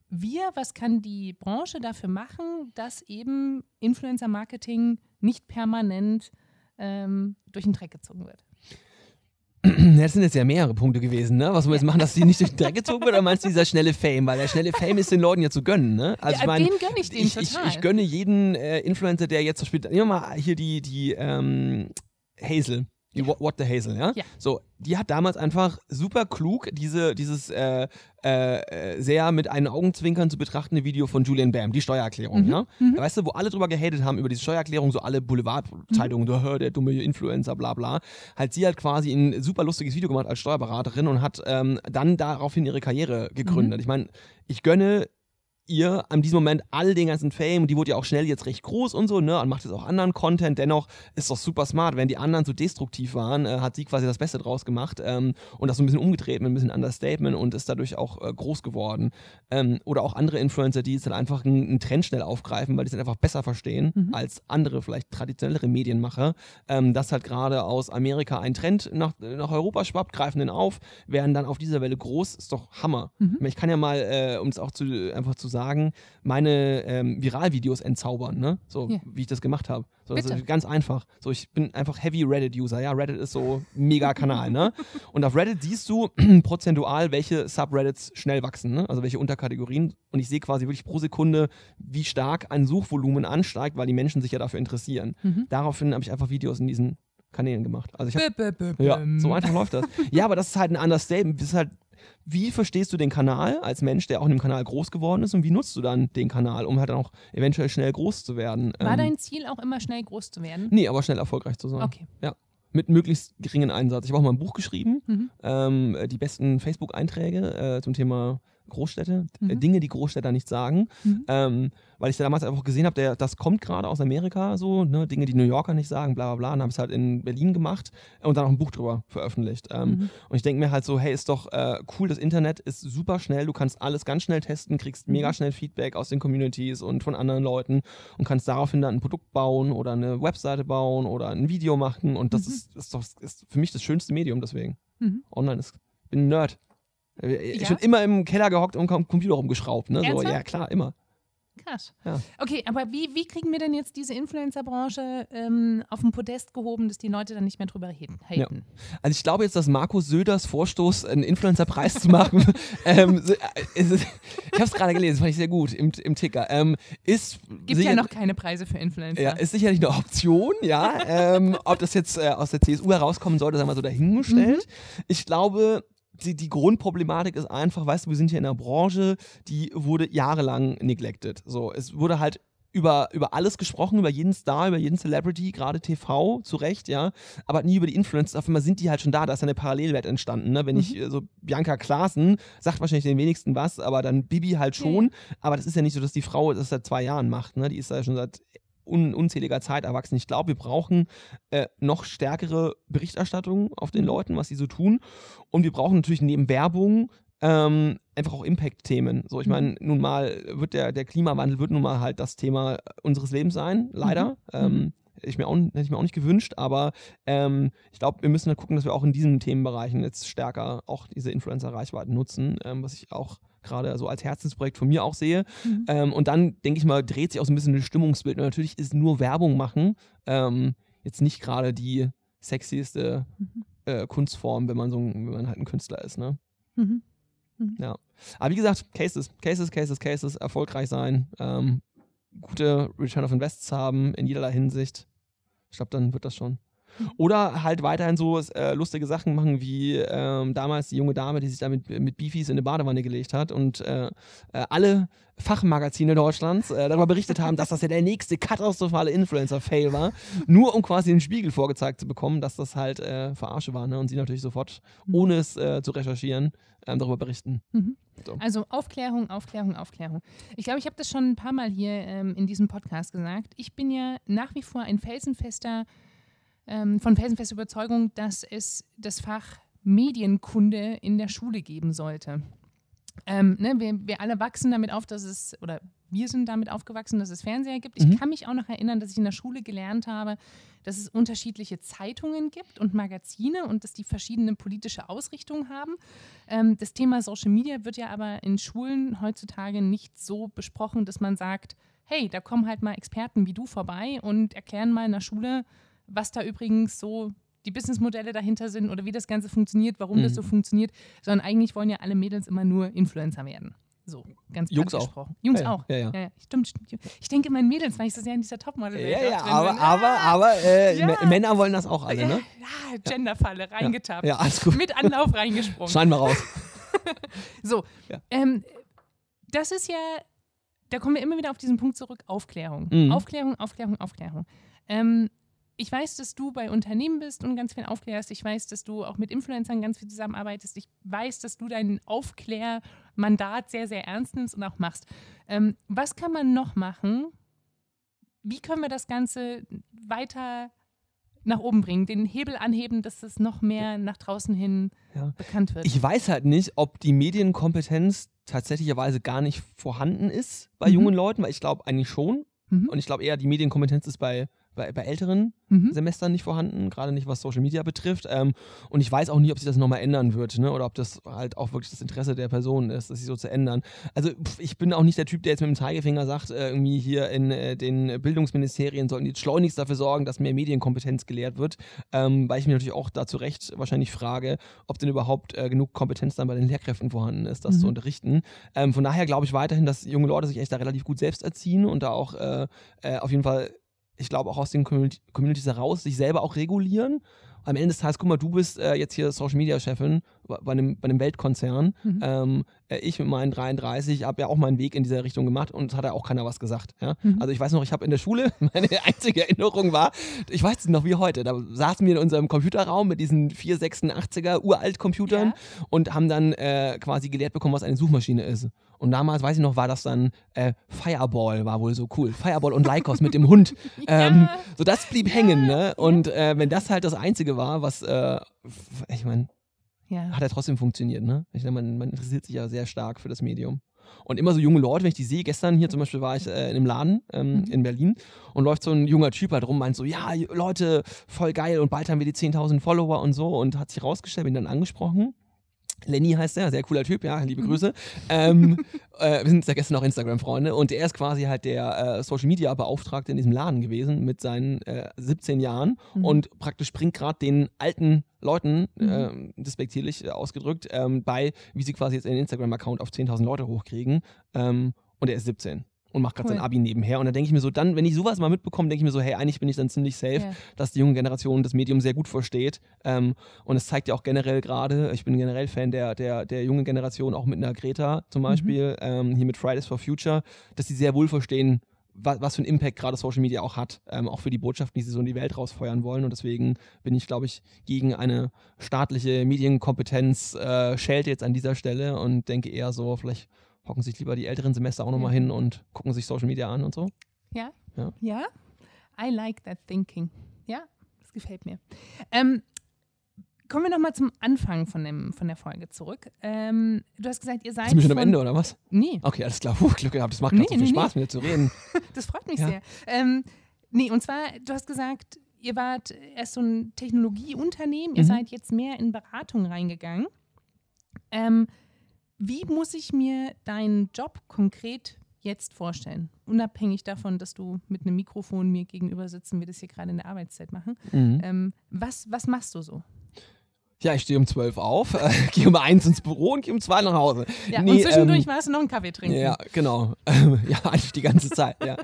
die Branche dafür machen, dass eben Influencer-Marketing nicht permanent durch den Dreck gezogen wird? Das sind jetzt ja mehrere Punkte gewesen, ne? Was wir jetzt machen, dass die nicht durch den Dreck gezogen wird, oder meinst du dieser schnelle Fame? Weil der schnelle Fame ist den Leuten ja zu gönnen, ne? Also ich meine, den gönne ich denen total. Ich gönne jeden Influencer, der jetzt zum Beispiel, nehmen wir mal hier die Hazel. What the Hazel, ja? So, die hat damals einfach super klug dieses sehr mit einen Augenzwinkern zu betrachtende Video von Julian Bam, die Steuererklärung, ja? Weißt du, wo alle drüber gehatet haben über diese Steuererklärung, so alle Boulevardzeitungen, der dumme Influencer, bla bla. Hat sie halt quasi ein super lustiges Video gemacht als Steuerberaterin und hat dann daraufhin ihre Karriere gegründet. Ich meine, ich gönne ihr an diesem Moment all den ganzen Fame, und die wurde ja auch schnell jetzt recht groß und so, ne, und macht jetzt auch anderen Content, dennoch ist doch super smart, wenn die anderen so destruktiv waren, hat sie quasi das Beste draus gemacht und das so ein bisschen umgedreht mit ein bisschen Understatement und ist dadurch auch groß geworden. Oder auch andere Influencer, die jetzt dann einfach einen Trend schnell aufgreifen, weil die es dann einfach besser verstehen als andere, vielleicht traditionellere Medienmacher, dass halt gerade aus Amerika ein Trend nach Europa schwappt, greifen den auf, werden dann auf dieser Welle groß, ist doch Hammer. Ich kann ja mal, um es auch einfach zu sagen, meine Viralvideos entzaubern, ne? So, wie ich das gemacht habe. So, das ist ganz einfach. So, ich bin einfach Heavy Reddit-User, ja, Reddit ist so mega Kanal, ne? Und auf Reddit siehst du prozentual, welche Subreddits schnell wachsen, ne? Also welche Unterkategorien, und ich sehe quasi wirklich pro Sekunde, wie stark ein Suchvolumen ansteigt, weil die Menschen sich ja dafür interessieren. Daraufhin habe ich einfach Videos in diesen Kanälen gemacht. Also ich ja, so einfach läuft das. Ja, aber das ist halt ein Understatement. Das ist halt, wie verstehst du den Kanal als Mensch, der auch in dem Kanal groß geworden ist, und wie nutzt du dann den Kanal, um halt dann auch eventuell schnell groß zu werden? War dein Ziel auch immer schnell groß zu werden? Nee, aber schnell erfolgreich zu sein. Okay. Ja. mit möglichst geringen Einsatz. Ich habe auch mal ein Buch geschrieben, die besten Facebook-Einträge zum Thema Großstädte, Dinge, die Großstädter nicht sagen, weil ich da damals einfach gesehen habe, das kommt gerade aus Amerika, so, ne, Dinge, die New Yorker nicht sagen, bla bla bla, und habe es halt in Berlin gemacht und dann auch ein Buch drüber veröffentlicht. Und ich denke mir halt so, hey, ist doch cool, das Internet ist super schnell, du kannst alles ganz schnell testen, kriegst mega schnell Feedback aus den Communities und von anderen Leuten und kannst daraufhin dann ein Produkt bauen oder eine Webseite bauen oder ein Video machen und das ist für mich das schönste Medium deswegen. Online ich bin ein Nerd. Ich bin immer im Keller gehockt und am Computer rumgeschraubt. Ne? So, ja, klar, immer. Krass. Ja. Okay, aber wie kriegen wir denn jetzt diese Influencer-Branche auf den Podest gehoben, dass die Leute dann nicht mehr drüber haten? Ja. Also ich glaube jetzt, dass Markus Söders Vorstoß, einen Influencer-Preis zu machen, ich habe es gerade gelesen, das fand ich sehr gut im Ticker. Gibt ja noch keine Preise für Influencer. Ja, ist sicherlich eine Option, ja. Ob das jetzt aus der CSU herauskommen sollte, sagen wir so dahingestellt. Ich glaube, die Grundproblematik ist einfach, weißt du, wir sind hier in einer Branche, die wurde jahrelang neglected. So, es wurde halt über alles gesprochen, über jeden Star, über jeden Celebrity, gerade TV, zu Recht, ja, aber nie über die Influencer. Auf einmal sind die halt schon da ist ja eine Parallelwelt entstanden, ne? Wenn ich so Bianca Klaassen, sagt wahrscheinlich den wenigsten was, aber dann Bibi halt schon, aber das ist ja nicht so, dass die Frau das seit 2 Jahren macht, ne? Die ist ja schon seit unzähliger Zeit erwachsen. Ich glaube, wir brauchen noch stärkere Berichterstattung auf den Leuten, was sie so tun. Und wir brauchen natürlich neben Werbung einfach auch Impact-Themen. So, ich meine, nun mal wird der Klimawandel wird nun mal halt das Thema unseres Lebens sein, leider. Hätte ich mir auch nicht gewünscht, aber ich glaube, wir müssen halt gucken, dass wir auch in diesen Themenbereichen jetzt stärker auch diese Influencer-Reichweiten nutzen, was ich auch gerade so als Herzensprojekt von mir auch sehe. Und dann, denke ich mal, dreht sich auch so ein bisschen das Stimmungsbild. Und natürlich ist nur Werbung machen jetzt nicht gerade die sexieste Kunstform, wenn man halt ein Künstler ist. Ne? Ja. Aber wie gesagt, Cases, erfolgreich sein, gute Return of Invests haben in jederlei Hinsicht. Ich glaube, dann wird das schon. Oder halt weiterhin so lustige Sachen machen, wie damals die junge Dame, die sich da mit Beefies in eine Badewanne gelegt hat und alle Fachmagazine Deutschlands darüber berichtet haben, dass das ja der nächste katastrophale Influencer-Fail war, nur um quasi den Spiegel vorgezeigt zu bekommen, dass das halt Verarsche war. Ne? Und sie natürlich sofort, ohne es zu recherchieren, darüber berichten. So. Also Aufklärung. Ich glaube, ich habe das schon ein paar Mal hier in diesem Podcast gesagt. Ich bin ja nach wie vor ein felsenfester Überzeugung, dass es das Fach Medienkunde in der Schule geben sollte. Wir alle wachsen damit auf, wir sind damit aufgewachsen, dass es Fernseher gibt. Ich kann mich auch noch erinnern, dass ich in der Schule gelernt habe, dass es unterschiedliche Zeitungen gibt und Magazine und dass die verschiedene politische Ausrichtungen haben. Das Thema Social Media wird ja aber in Schulen heutzutage nicht so besprochen, dass man sagt, hey, da kommen halt mal Experten wie du vorbei und erklären mal in der Schule, was da übrigens so die Businessmodelle dahinter sind oder wie das Ganze funktioniert, warum das so funktioniert, sondern eigentlich wollen ja alle Mädels immer nur Influencer werden. So, ganz platt gesprochen. Jungs auch. Ja. Stimmt. Ich denke immer in Mädels, weil ich das ja in dieser Topmodel-Welt aber Männer wollen das auch alle, ne? Ja, Genderfalle, reingetappt. Ja, alles gut. Mit Anlauf reingesprungen. Schein mal raus. So, das ist ja, da kommen wir immer wieder auf diesen Punkt zurück, Aufklärung. Aufklärung. Ich weiß, dass du bei Unternehmen bist und ganz viel aufklärst. Ich weiß, dass du auch mit Influencern ganz viel zusammenarbeitest. Ich weiß, dass du dein Aufklärmandat sehr, sehr ernst nimmst und auch machst. Was kann man noch machen? Wie können wir das Ganze weiter nach oben bringen, den Hebel anheben, dass es noch mehr nach draußen hin bekannt wird? Ich weiß halt nicht, ob die Medienkompetenz tatsächlicherweise gar nicht vorhanden ist bei jungen Leuten, weil ich glaube eigentlich schon. Und ich glaube eher, die Medienkompetenz ist bei älteren Semestern nicht vorhanden, gerade nicht was Social Media betrifft. Und ich weiß auch nicht, ob sich das nochmal ändern wird, ne? Oder ob das halt auch wirklich das Interesse der Person ist, das sich so zu ändern. Also ich bin auch nicht der Typ, der jetzt mit dem Zeigefinger sagt, irgendwie hier in den Bildungsministerien sollten die jetzt schleunigst dafür sorgen, dass mehr Medienkompetenz gelehrt wird, weil ich mich natürlich auch da zu Recht wahrscheinlich frage, ob denn überhaupt genug Kompetenz dann bei den Lehrkräften vorhanden ist, das zu unterrichten. Von daher glaube ich weiterhin, dass junge Leute sich echt da relativ gut selbst erziehen und da auch auf jeden Fall, ich glaube auch aus den Communities heraus sich selber auch regulieren am Ende des Tages, guck mal, du bist jetzt hier Social-Media-Chefin bei einem Weltkonzern. Ich mit meinen 33 habe ja auch meinen Weg in dieser Richtung gemacht und es hat ja auch keiner was gesagt. Ja? Also ich weiß noch, ich habe in der Schule, meine einzige Erinnerung war, ich weiß es noch wie heute, da saßen wir in unserem Computerraum mit diesen 486er Uralt-Computern und haben dann quasi gelehrt bekommen, was eine Suchmaschine ist. Und damals, weiß ich noch, war das dann Fireball, war wohl so cool. Fireball und Lycos mit dem Hund. So das blieb hängen, ne? Und wenn das halt das Einzige war, was, ich meine, hat ja trotzdem funktioniert, ne? Ich meine, man interessiert sich ja sehr stark für das Medium. Und immer so junge Leute, wenn ich die sehe, gestern hier zum Beispiel war ich in einem Laden in Berlin und läuft so ein junger Typ halt rum, meint so, ja, Leute, voll geil und bald haben wir die 10.000 Follower und so und hat sich rausgestellt, bin dann angesprochen. Lenny heißt er, sehr cooler Typ, ja, liebe Grüße. Wir sind ja gestern auch Instagram-Freunde und er ist quasi halt der Social-Media-Beauftragte in diesem Laden gewesen mit seinen 17 Jahren und praktisch bringt gerade den alten Leuten, despektierlich ausgedrückt, bei, wie sie quasi jetzt einen Instagram-Account auf 10.000 Leute hochkriegen und er ist 17. Und macht gerade sein Abi nebenher. Und dann denke ich mir so, dann, wenn ich sowas mal mitbekomme, denke ich mir so, hey, eigentlich bin ich dann ziemlich safe, dass die junge Generation das Medium sehr gut versteht. Und es zeigt ja auch generell gerade, ich bin generell Fan der jungen Generation, auch mit einer Greta zum Beispiel, hier mit Fridays for Future, dass sie sehr wohl verstehen, was für einen Impact gerade Social Media auch hat, auch für die Botschaften, die sie so in die Welt rausfeuern wollen. Und deswegen bin ich, glaube ich, gegen eine staatliche Medienkompetenz schelte jetzt an dieser Stelle und denke eher so, vielleicht hocken sich lieber die älteren Semester auch nochmal hin und gucken sich Social Media an und so. Ja. I like that thinking. Ja, das gefällt mir. Kommen wir nochmal zum Anfang von der Folge zurück. Du hast gesagt, ihr seid Sind wir schon am Ende, oder was? Nee. Okay, alles klar. Glück gehabt. Das macht gerade so viel Spaß, mit dir zu reden. Das freut mich sehr. Und zwar, du hast gesagt, ihr wart erst so ein Technologieunternehmen, ihr seid jetzt mehr in Beratung reingegangen. Wie muss ich mir deinen Job konkret jetzt vorstellen? Unabhängig davon, dass du mit einem Mikrofon mir gegenüber sitzt und wir das hier gerade in der Arbeitszeit machen. Was machst du so? Ja, ich stehe um 12 auf, gehe um 1 ins Büro und gehe um 2 nach Hause. Ja, und zwischendurch warst du noch einen Kaffee trinken. Ja, genau. Ja, eigentlich die ganze Zeit, ja.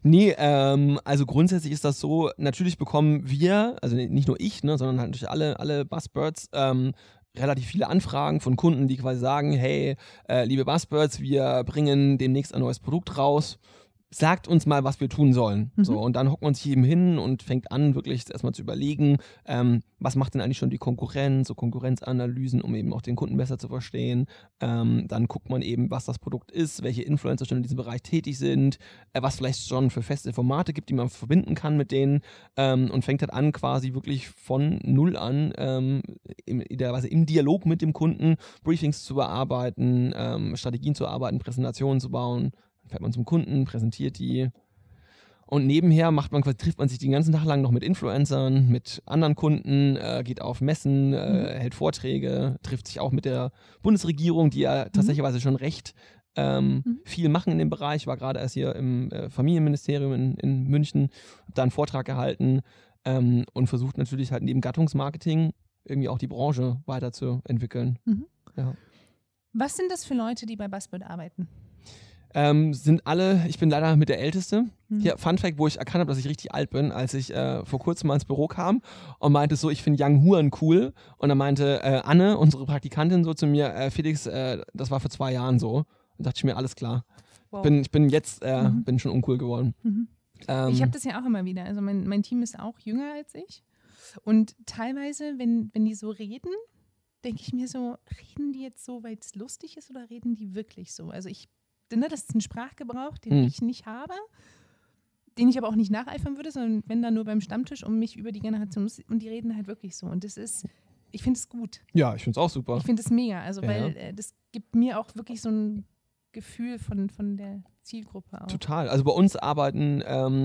Also grundsätzlich ist das so, natürlich bekommen wir, also nicht nur ich, ne, sondern halt natürlich alle Buzzbirds, relativ viele Anfragen von Kunden, die quasi sagen, hey, liebe Buzzbirds, wir bringen demnächst ein neues Produkt raus. Sagt uns mal, was wir tun sollen. So, und dann hocken wir uns hier eben hin und fängt an, wirklich erstmal zu überlegen, was macht denn eigentlich schon die Konkurrenz, so Konkurrenzanalysen, um eben auch den Kunden besser zu verstehen. Dann guckt man eben, was das Produkt ist, welche Influencer schon in diesem Bereich tätig sind, was vielleicht schon für feste Formate gibt, die man verbinden kann mit denen und fängt halt an, quasi wirklich von null an, idealerweise im Dialog mit dem Kunden, Briefings zu bearbeiten, Strategien zu arbeiten, Präsentationen zu bauen. Fährt man zum Kunden, präsentiert die und nebenher trifft man sich den ganzen Tag lang noch mit Influencern, mit anderen Kunden, geht auf Messen, hält Vorträge, trifft sich auch mit der Bundesregierung, die ja tatsächlich schon recht viel machen in dem Bereich. War gerade erst hier im Familienministerium in München, habe da einen Vortrag gehalten und versucht natürlich halt neben Gattungsmarketing irgendwie auch die Branche weiterzuentwickeln. Ja. Was sind das für Leute, die bei Buzzbird arbeiten? Sind alle, ich bin leider mit der Älteste. Hier, Fun Fact, wo ich erkannt habe, dass ich richtig alt bin, als ich vor kurzem mal ins Büro kam und meinte so, ich finde Young Huren cool. Und dann meinte Anne, unsere Praktikantin, so zu mir, Felix, das war vor 2 Jahren so. Und dachte ich mir, alles klar. Wow. Ich bin jetzt bin schon uncool geworden. Ich habe das ja auch immer wieder. Also mein Team ist auch jünger als ich. Und teilweise, wenn die so reden, denke ich mir so, reden die jetzt so, weil es lustig ist oder reden die wirklich so? Also das ist ein Sprachgebrauch, den ich nicht habe, den ich aber auch nicht nacheifern würde, sondern wenn dann nur beim Stammtisch um mich über die Generation und die reden halt wirklich so. Und ich finde es gut. Ja, ich finde es auch super. Ich finde es mega, also weil das gibt mir auch wirklich so ein Gefühl von der Zielgruppe auch. Total. Also bei uns arbeiten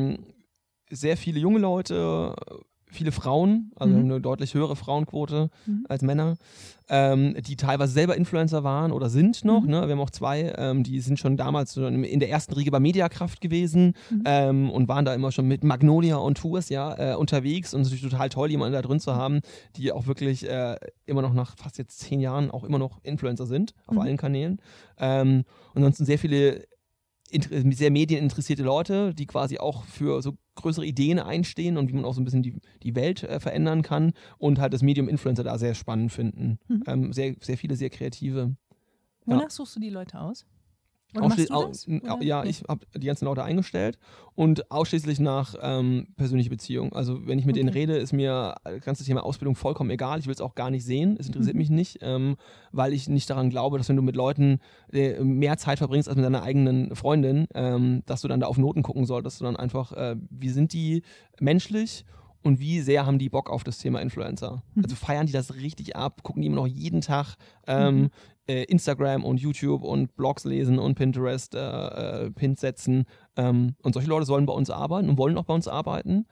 sehr viele junge Leute, viele Frauen, also eine deutlich höhere Frauenquote als Männer, die teilweise selber Influencer waren oder sind noch. Ne? Wir haben auch 2, die sind schon damals in der ersten Riege bei Mediakraft gewesen und waren da immer schon mit Magnolia und Tours unterwegs und es ist natürlich total toll, jemanden da drin zu haben, die auch wirklich immer noch nach fast jetzt 10 Jahren auch immer noch Influencer sind auf allen Kanälen. Und ansonsten sehr viele sehr medieninteressierte Leute, die quasi auch für so größere Ideen einstehen und wie man auch so ein bisschen die Welt verändern kann und halt das Medium Influencer da sehr spannend finden. Sehr, sehr viele, sehr kreative. Wonach suchst du die Leute aus? Oder machst du das? Ja, ich habe die ganzen Leute eingestellt und ausschließlich nach persönlicher Beziehung. Also wenn ich mit denen rede, ist mir das ganze Thema Ausbildung vollkommen egal. Ich will es auch gar nicht sehen. Es interessiert mich nicht, weil ich nicht daran glaube, dass wenn du mit Leuten mehr Zeit verbringst als mit deiner eigenen Freundin, dass du dann da auf Noten gucken solltest, sondern einfach, wie sind die menschlich und wie sehr haben die Bock auf das Thema Influencer. Also feiern die das richtig ab, gucken die immer noch jeden Tag Instagram und YouTube und Blogs lesen und Pinterest Pins setzen. Und solche Leute sollen bei uns arbeiten und wollen auch bei uns arbeiten.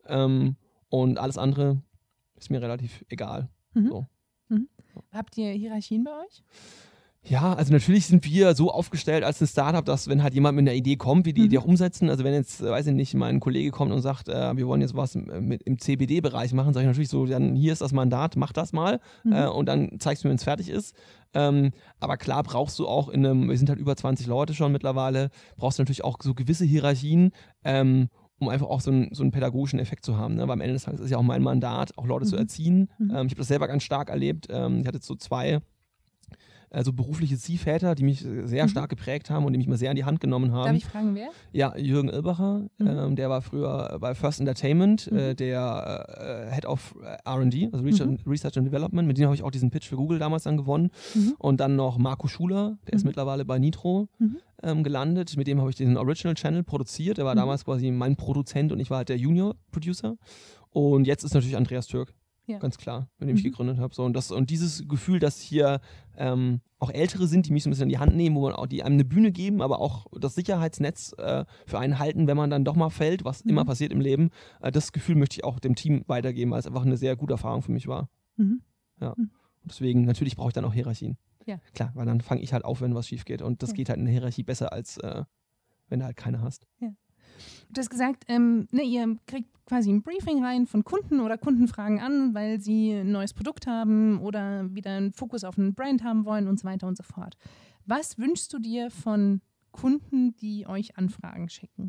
Und alles andere ist mir relativ egal. So. Habt ihr Hierarchien bei euch? Ja, also natürlich sind wir so aufgestellt als ein Startup, dass wenn halt jemand mit einer Idee kommt, wir die Idee auch umsetzen. Also wenn jetzt, weiß ich nicht, mein Kollege kommt und sagt, wir wollen jetzt was im CBD-Bereich machen, sage ich natürlich so, dann hier ist das Mandat, mach das mal und dann zeigst du mir, wenn es fertig ist. Aber klar brauchst du auch wir sind halt über 20 Leute schon mittlerweile, brauchst du natürlich auch so gewisse Hierarchien, um einfach auch so einen pädagogischen Effekt zu haben. Ne? Weil am Ende des Tages ist ja auch mein Mandat, auch Leute zu erziehen. Ich habe das selber ganz stark erlebt. Ich hatte so 2 berufliche Ziehväter, die mich sehr stark geprägt haben und die mich mal sehr an die Hand genommen haben. Darf ich fragen, wer? Ja, Jürgen Ilbacher, der war früher bei First Entertainment, der Head of R&D, also Research and Development, mit dem habe ich auch diesen Pitch für Google damals dann gewonnen. Und dann noch Marco Schuler, der ist mittlerweile bei Nitro gelandet, mit dem habe ich den Original Channel produziert, der war damals quasi mein Produzent und ich war halt der Junior Producer. Und jetzt ist natürlich Andreas Türk. Ja. Ganz klar, mit dem ich gegründet habe. So, und dieses Gefühl, dass hier auch Ältere sind, die mich so ein bisschen in die Hand nehmen, wo man auch die einem eine Bühne geben, aber auch das Sicherheitsnetz für einen halten, wenn man dann doch mal fällt, was immer passiert im Leben, das Gefühl möchte ich auch dem Team weitergeben, weil es einfach eine sehr gute Erfahrung für mich war. Ja. Und deswegen, natürlich brauche ich dann auch Hierarchien. Ja. Klar, weil dann fange ich halt auf, wenn was schief geht. Und das geht halt in der Hierarchie besser, als wenn du halt keine hast. Ja. Du hast gesagt, ihr kriegt quasi ein Briefing rein von Kunden oder Kunden fragen an, weil sie ein neues Produkt haben oder wieder einen Fokus auf einen Brand haben wollen und so weiter und so fort. Was wünschst du dir von Kunden, die euch Anfragen schicken?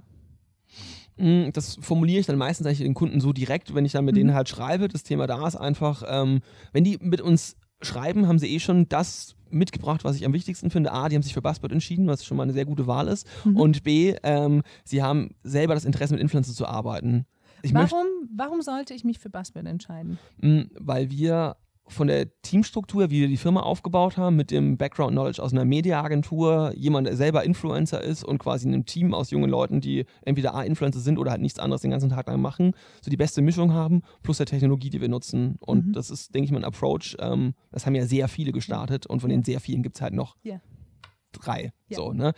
Das formuliere ich dann meistens eigentlich den Kunden so direkt, wenn ich dann mit denen halt schreibe. Das Thema da ist einfach, wenn die mit uns schreiben, haben sie schon das mitgebracht, was ich am wichtigsten finde. A, die haben sich für Buzzbird entschieden, was schon mal eine sehr gute Wahl ist. Und B, sie haben selber das Interesse, mit Influencern zu arbeiten. Warum sollte ich mich für Buzzbird entscheiden? Weil wir von der Teamstruktur, wie wir die Firma aufgebaut haben, mit dem Background-Knowledge aus einer Media-Agentur, jemand, der selber Influencer ist und quasi in einem Team aus jungen Leuten, die entweder Influencer sind oder halt nichts anderes den ganzen Tag lang machen, so die beste Mischung haben, plus der Technologie, die wir nutzen. Und das ist, denke ich mal, ein Approach. Das haben ja sehr viele gestartet und von den sehr vielen gibt es halt noch 3. Ja. So, ne?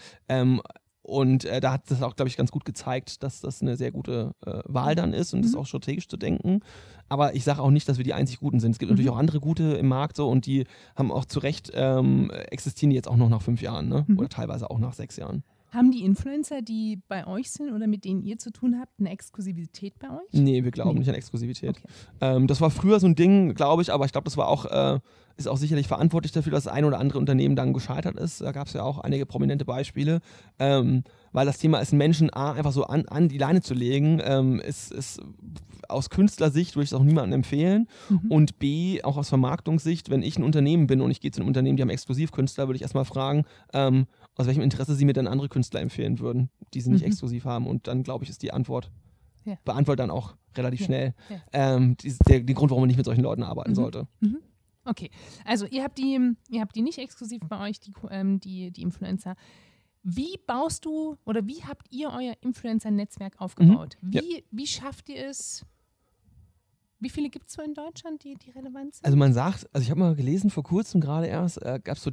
Und da hat das auch, glaube ich, ganz gut gezeigt, dass das eine sehr gute Wahl dann ist und das auch strategisch zu denken. Aber ich sage auch nicht, dass wir die einzig Guten sind. Es gibt natürlich auch andere Gute im Markt so und die haben auch zu Recht, existieren die jetzt auch noch nach 5 Jahren, ne? Oder teilweise auch nach 6 Jahren. Haben die Influencer, die bei euch sind oder mit denen ihr zu tun habt, eine Exklusivität bei euch? Nee, wir glauben nicht an Exklusivität. Okay. Das war früher so ein Ding, glaube ich, aber ich glaube, das war auch, ist auch sicherlich verantwortlich dafür, dass das ein oder andere Unternehmen dann gescheitert ist. Da gab es ja auch einige prominente Beispiele, weil das Thema ist, Menschen einfach so an die Leine zu legen, ist aus Künstlersicht würde ich es auch niemandem empfehlen und B, auch aus Vermarktungssicht, wenn ich ein Unternehmen bin und ich gehe zu einem Unternehmen, die haben Exklusivkünstler, würde ich erstmal fragen, aus welchem Interesse sie mir dann andere Künstler empfehlen würden, die sie nicht exklusiv haben. Und dann, glaube ich, ist die Antwort, beantwortet dann auch relativ schnell, der Grund, warum man nicht mit solchen Leuten arbeiten sollte. Okay, also ihr habt die nicht exklusiv bei euch, die Influencer. Wie baust du oder wie habt ihr euer Influencer-Netzwerk aufgebaut? Wie schafft ihr es? Wie viele gibt es so in Deutschland, die relevant sind? Also man sagt, ich habe mal gelesen vor kurzem gerade erst, gab es so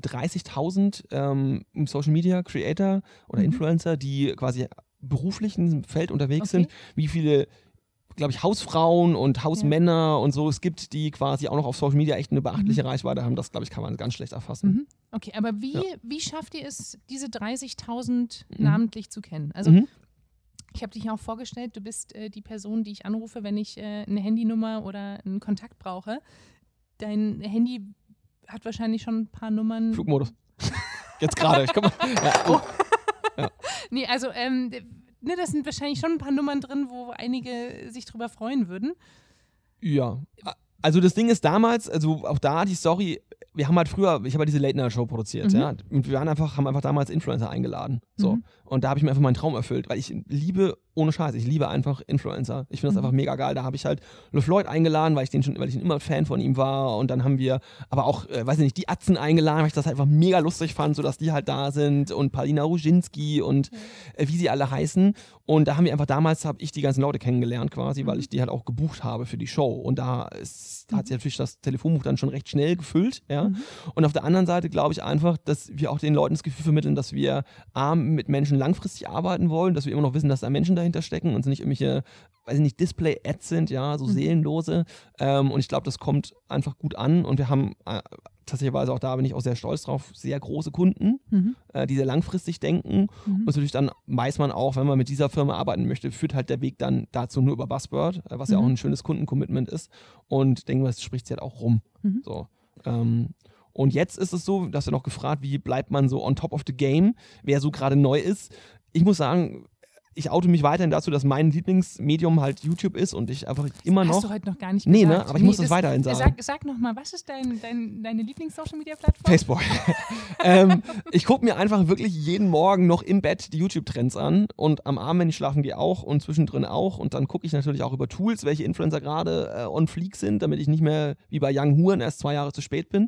30.000 Social Media Creator oder Influencer, die quasi beruflich in diesem Feld unterwegs sind. Wie viele, glaube ich, Hausfrauen und Hausmänner und so es gibt, die quasi auch noch auf Social Media echt eine beachtliche Reichweite haben. Das, glaube ich, kann man ganz schlecht erfassen. Okay, aber wie schafft ihr es, diese 30.000 namentlich zu kennen? Also ich habe dich ja auch vorgestellt, du bist die Person, die ich anrufe, wenn ich eine Handynummer oder einen Kontakt brauche. Dein Handy hat wahrscheinlich schon ein paar Nummern. Flugmodus. Jetzt gerade. Ja. Nee, also da sind wahrscheinlich schon ein paar Nummern drin, wo einige sich drüber freuen würden. Ja, also das Ding ist damals, also auch da die Story, wir haben halt früher, ich habe halt diese Late-Night-Show produziert, ja, und wir haben einfach damals Influencer eingeladen, so, und da habe ich mir einfach meinen Traum erfüllt, weil ich liebe, ohne Scheiß, ich liebe einfach Influencer, ich finde das einfach mega geil, da habe ich halt LeFloid eingeladen, weil ich immer Fan von ihm war, und dann haben wir aber auch, weiß ich nicht, die Atzen eingeladen, weil ich das halt einfach mega lustig fand, sodass die halt da sind, und Paulina Ruzinski und wie sie alle heißen, und da haben wir einfach, damals habe ich die ganzen Leute kennengelernt quasi, weil ich die halt auch gebucht habe für die Show, und da hat sich natürlich das Telefonbuch dann schon recht schnell gefüllt, ja. Und auf der anderen Seite glaube ich einfach, dass wir auch den Leuten das Gefühl vermitteln, dass wir mit Menschen langfristig arbeiten wollen, dass wir immer noch wissen, dass da Menschen dahinter stecken und es nicht irgendwelche, weiß ich nicht, Display-Ads sind, ja, so seelenlose. Und ich glaube, das kommt einfach gut an, und wir haben tatsächlich auch da, bin ich auch sehr stolz drauf, sehr große Kunden, die sehr langfristig denken. Und natürlich dann weiß man auch, wenn man mit dieser Firma arbeiten möchte, führt halt der Weg dann dazu nur über Buzzword, was ja auch ein schönes Kundencommitment ist. Und denke mal, das spricht sich halt auch rum. So. Und jetzt ist es so, dass wir noch gefragt, wie bleibt man so on top of the game, wer so gerade neu ist. Ich muss sagen, ich oute mich weiterhin dazu, dass mein Lieblingsmedium halt YouTube ist und ich einfach immer noch... Hast du heute noch gar nicht gesagt. Nee, ne? Aber ich muss das weiterhin sagen. Sag noch-mal, was ist deine Lieblings-Social-Media-Plattform? Facebook. Ich gucke mir einfach wirklich jeden Morgen noch im Bett die YouTube-Trends an, und am Abend, wenn ich schlafen gehe, auch, und zwischendrin auch, und dann gucke ich natürlich auch über Tools, welche Influencer gerade on fleek sind, damit ich nicht mehr wie bei Young Huren erst 2 Jahre zu spät bin.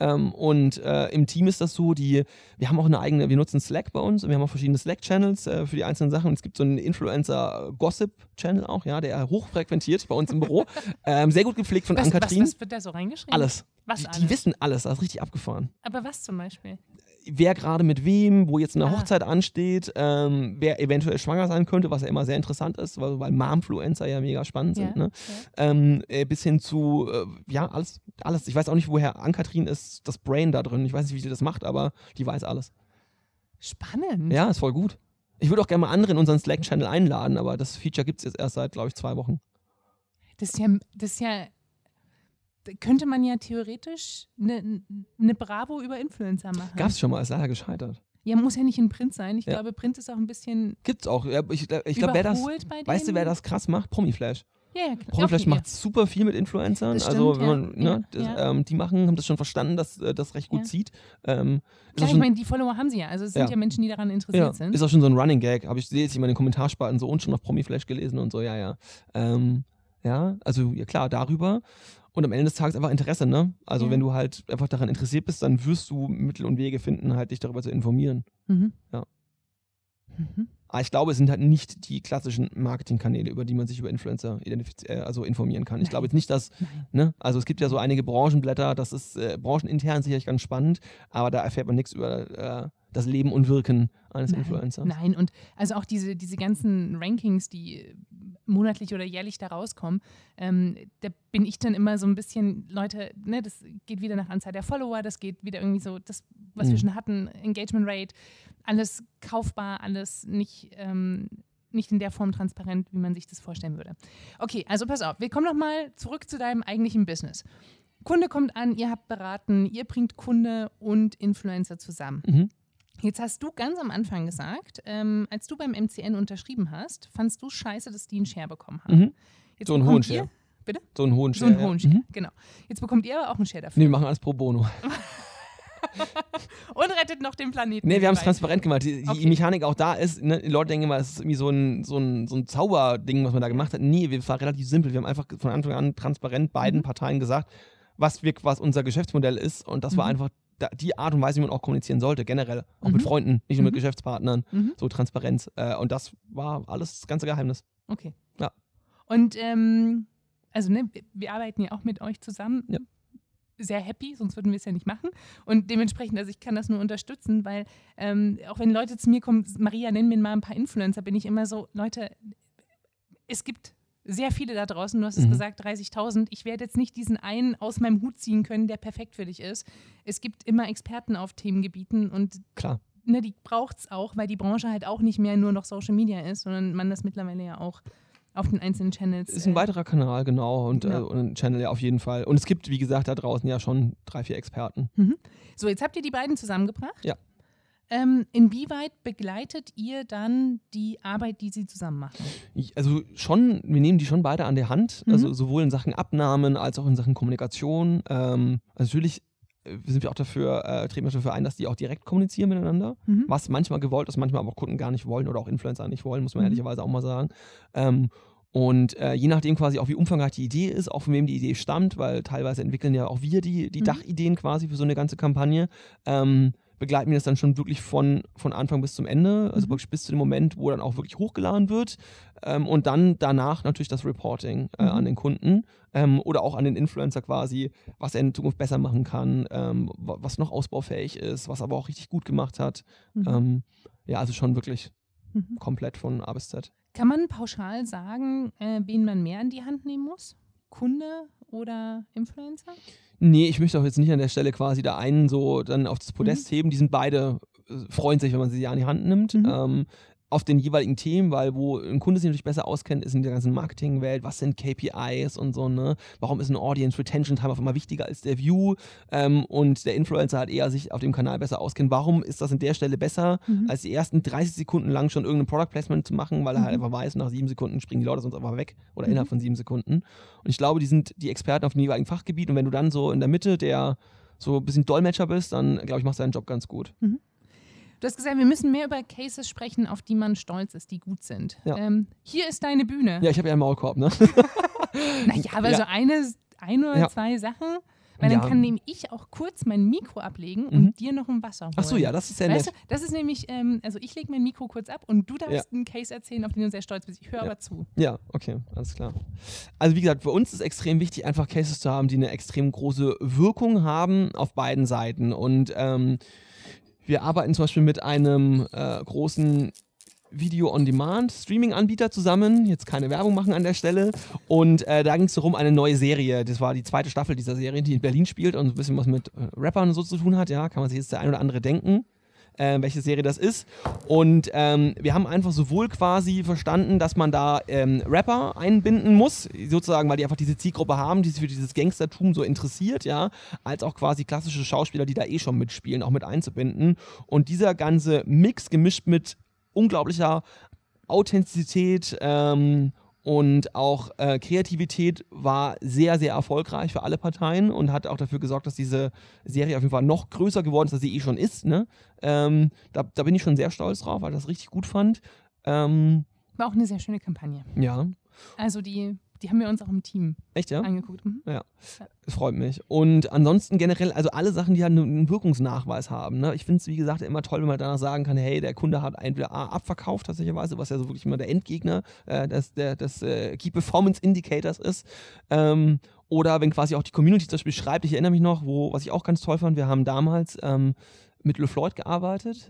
Im Team ist das so, wir haben auch wir nutzen Slack bei uns, und wir haben auch verschiedene Slack-Channels für die einzelnen Sachen, und es gibt so einen Influencer-Gossip-Channel auch, ja, der hochfrequentiert bei uns im Büro. Sehr gut gepflegt von Ann-Kathrin. Was wird da so reingeschrieben? Alles. Was alles? Die wissen alles, das ist richtig abgefahren. Aber was zum Beispiel? Wer gerade mit wem, wo jetzt eine Hochzeit ansteht, wer eventuell schwanger sein könnte, was ja immer sehr interessant ist, weil Momfluencer ja mega spannend sind. Ne? Bis hin zu, alles. Ich weiß auch nicht, woher Ann-Kathrin ist, das Brain da drin. Ich weiß nicht, wie sie das macht, aber die weiß alles. Spannend. Ja, ist voll gut. Ich würde auch gerne mal andere in unseren Slack-Channel einladen, aber das Feature gibt es jetzt erst seit, glaube ich, 2 Wochen. Das ist ja könnte man ja theoretisch eine Bravo über Influencer machen. Gab es schon mal, ist leider gescheitert. Ja, muss ja nicht in Print sein. Ich glaube, Print ist auch ein bisschen Gibt's auch. Ja, ich glaube, weißt du, wer das krass macht? Promiflash. Ja, klar. Promiflash macht super viel mit Influencern. Das stimmt, also, die haben das schon verstanden, dass das recht gut zieht. Klar, ich meine, die Follower haben sie ja. Also es sind ja Menschen, die daran interessiert sind. Ist auch schon so ein Running Gag. Sehe jetzt immer in den Kommentarspalten so und schon auf Promiflash gelesen und so, also klar, darüber. Und am Ende des Tages einfach Interesse, ne? Also wenn du halt einfach daran interessiert bist, dann wirst du Mittel und Wege finden, halt dich darüber zu informieren. Ja. Aber ich glaube, es sind halt nicht die klassischen Marketingkanäle, über die man sich über Influencer informieren kann. Ich glaube jetzt nicht, dass, ne? Also es gibt ja so einige Branchenblätter, das ist branchenintern sicherlich ganz spannend, aber da erfährt man nichts über das Leben und Wirken eines Influencers. Nein, und also auch diese ganzen Rankings, die monatlich oder jährlich da rauskommen, da bin ich dann immer so ein bisschen, Leute, ne, das geht wieder nach Anzahl der Follower, das geht wieder irgendwie so, das, was wir schon hatten, Engagement Rate, alles kaufbar, alles nicht in der Form transparent, wie man sich das vorstellen würde. Okay, also pass auf, wir kommen nochmal zurück zu deinem eigentlichen Business. Kunde kommt an, ihr habt beraten, ihr bringt Kunde und Influencer zusammen. Jetzt hast du ganz am Anfang gesagt, als du beim MCN unterschrieben hast, fandst du scheiße, dass die einen Share bekommen haben. Jetzt so einen hohen Share. Bitte? So einen hohen Share. Genau. Jetzt bekommt ihr aber auch einen Share dafür. Nee, wir machen alles pro bono. Und rettet noch den Planeten. Nee, wir haben es transparent gemacht. Die Mechanik auch da ist, ne, die Leute denken immer, es ist irgendwie so ein Zauberding, was man da gemacht hat. Nee, wir waren relativ simpel. Wir haben einfach von Anfang an transparent beiden Parteien gesagt, was unser Geschäftsmodell ist. Und das war einfach die Art und Weise, wie man auch kommunizieren sollte, generell. Auch mit Freunden, nicht nur mit Geschäftspartnern. So Transparenz. Und das war alles das ganze Geheimnis. Okay. Ja. Und wir arbeiten ja auch mit euch zusammen. Ja. Sehr happy, sonst würden wir es ja nicht machen. Und dementsprechend, also ich kann das nur unterstützen, weil auch wenn Leute zu mir kommen, Maria, nenn mir mal ein paar Influencer, bin ich immer so, Leute, es gibt sehr viele da draußen, du hast es gesagt, 30.000. Ich werde jetzt nicht diesen einen aus meinem Hut ziehen können, der perfekt für dich ist. Es gibt immer Experten auf Themengebieten und klar. Ne, die braucht es auch, weil die Branche halt auch nicht mehr nur noch Social Media ist, sondern man das mittlerweile ja auch auf den einzelnen Channels. Ist ein weiterer Kanal, genau. Und ein Channel ja auf jeden Fall. Und es gibt, wie gesagt, da draußen ja schon 3, 4 Experten. So, jetzt habt ihr die beiden zusammengebracht. Ja. Inwieweit begleitet ihr dann die Arbeit, die sie zusammen machen? Also schon, wir nehmen die schon beide an der Hand, also sowohl in Sachen Abnahmen als auch in Sachen Kommunikation. Also natürlich sind wir auch treten wir dafür ein, dass die auch direkt kommunizieren miteinander, was manchmal gewollt ist, manchmal aber auch Kunden gar nicht wollen oder auch Influencer nicht wollen, muss man ehrlicherweise auch mal sagen. Und je nachdem quasi auch, wie umfangreich die Idee ist, auch von wem die Idee stammt, weil teilweise entwickeln ja auch wir die Dachideen quasi für so eine ganze Kampagne, begleiten wir das dann schon wirklich von Anfang bis zum Ende, also wirklich bis zu dem Moment, wo dann auch wirklich hochgeladen wird, und dann danach natürlich das Reporting an den Kunden oder auch an den Influencer quasi, was er in Zukunft besser machen kann, was noch ausbaufähig ist, was aber auch richtig gut gemacht hat. Ja, also schon wirklich komplett von A bis Z. Kann man pauschal sagen, wen man mehr in die Hand nehmen muss? Kunde oder Influencer? Nee, ich möchte auch jetzt nicht an der Stelle quasi da einen so dann auf das Podest heben. Die sind beide, freuen sich, wenn man sie an die Hand nimmt. Auf den jeweiligen Themen, weil wo ein Kunde sich natürlich besser auskennt, ist in der ganzen Marketingwelt, was sind KPIs und so, ne? Warum ist ein Audience Retention Time auf einmal wichtiger als der View? Und der Influencer hat eher sich auf dem Kanal besser auskennt. Warum ist das an der Stelle besser, als die ersten 30 Sekunden lang schon irgendein Product Placement zu machen, weil er halt einfach weiß, nach 7 Sekunden springen die Leute sonst einfach weg oder innerhalb von 7 Sekunden. Und ich glaube, die sind die Experten auf dem jeweiligen Fachgebiet, und wenn du dann so in der Mitte der so ein bisschen Dolmetscher bist, dann glaube ich, machst du deinen Job ganz gut. Du hast gesagt, wir müssen mehr über Cases sprechen, auf die man stolz ist, die gut sind. Ja. Hier ist deine Bühne. Ja, ich habe ja einen Maulkorb, ne? Naja, aber so ein oder zwei Sachen, weil dann kann nämlich ich auch kurz mein Mikro ablegen und dir noch ein Wasser holen. Ach so, ja, das ist ja nett. Weißt du, das ist nämlich, also ich lege mein Mikro kurz ab und du darfst einen Case erzählen, auf den du sehr stolz bist. Ich höre aber zu. Ja, okay, alles klar. Also wie gesagt, für uns ist extrem wichtig, einfach Cases zu haben, die eine extrem große Wirkung haben auf beiden Seiten. Und wir arbeiten zum Beispiel mit einem großen Video-on-Demand-Streaming-Anbieter zusammen, jetzt keine Werbung machen an der Stelle, und da ging es darum, eine neue Serie, das war die 2. Staffel dieser Serie, die in Berlin spielt und ein bisschen was mit Rappern und so zu tun hat, ja, kann man sich jetzt der ein oder andere denken, welche Serie das ist. Und wir haben einfach sowohl quasi verstanden, dass man da Rapper einbinden muss, sozusagen, weil die einfach diese Zielgruppe haben, die sich für dieses Gangstertum so interessiert, ja, als auch quasi klassische Schauspieler, die da eh schon mitspielen, auch mit einzubinden. Und dieser ganze Mix gemischt mit unglaublicher Authentizität und auch Kreativität war sehr, sehr erfolgreich für alle Parteien und hat auch dafür gesorgt, dass diese Serie auf jeden Fall noch größer geworden ist, als sie eh schon ist. Ne? Da bin ich schon sehr stolz drauf, weil ich das richtig gut fand. War auch eine sehr schöne Kampagne. Ja. Also die haben wir uns auch im Team angeguckt. Ja, das freut mich. Und ansonsten generell, also alle Sachen, die halt einen Wirkungsnachweis haben. Ne? Ich finde es, wie gesagt, immer toll, wenn man danach sagen kann, hey, der Kunde hat entweder A, abverkauft tatsächlich, was ja so wirklich immer der Endgegner des Key Performance Indicators ist. Oder wenn quasi auch die Community zum Beispiel schreibt, ich erinnere mich noch, was ich auch ganz toll fand, wir haben damals mit LeFloid gearbeitet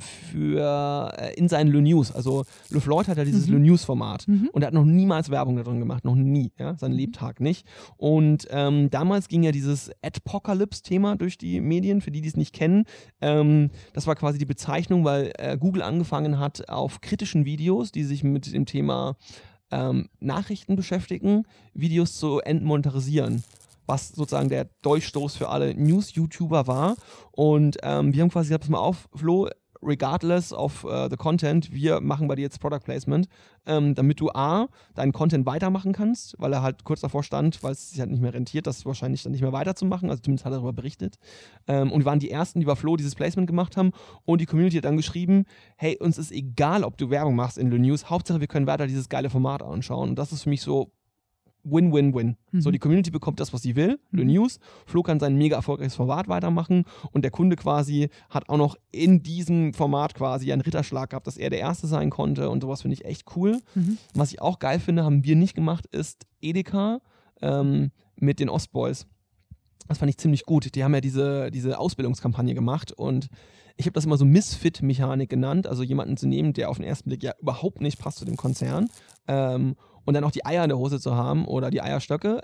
in seinen Le News. Also LeFloid hat ja dieses Le News-Format und er hat noch niemals Werbung da drin gemacht, noch nie, ja, seinen Lebtag nicht. Und damals ging ja dieses Adpocalypse-Thema durch die Medien, für die es nicht kennen. Das war quasi die Bezeichnung, weil Google angefangen hat, auf kritischen Videos, die sich mit dem Thema Nachrichten beschäftigen, Videos zu entmonetarisieren, was sozusagen der Durchstoß für alle News-YouTuber war. Und wir haben quasi gesagt, pass mal auf, Flo, regardless of the content, wir machen bei dir jetzt Product Placement, damit du A, deinen Content weitermachen kannst, weil er halt kurz davor stand, weil es sich halt nicht mehr rentiert, das wahrscheinlich dann nicht mehr weiterzumachen, also zumindest hat er darüber berichtet. Und wir waren die Ersten, die bei Flo dieses Placement gemacht haben, und die Community hat dann geschrieben, hey, uns ist egal, ob du Werbung machst in Le News, Hauptsache wir können weiter dieses geile Format anschauen. Und das ist für mich so Win-Win-Win. So, die Community bekommt das, was sie will, Le News. Flo kann sein mega erfolgreiches Format weitermachen und der Kunde quasi hat auch noch in diesem Format quasi einen Ritterschlag gehabt, dass er der Erste sein konnte, und sowas finde ich echt cool. Was ich auch geil finde, haben wir nicht gemacht, ist Edeka mit den Ostboys. Das fand ich ziemlich gut. Die haben ja diese Ausbildungskampagne gemacht, und ich habe das immer so Misfit-Mechanik genannt, also jemanden zu nehmen, der auf den ersten Blick ja überhaupt nicht passt zu dem Konzern, und dann auch die Eier in der Hose zu haben oder die Eierstöcke,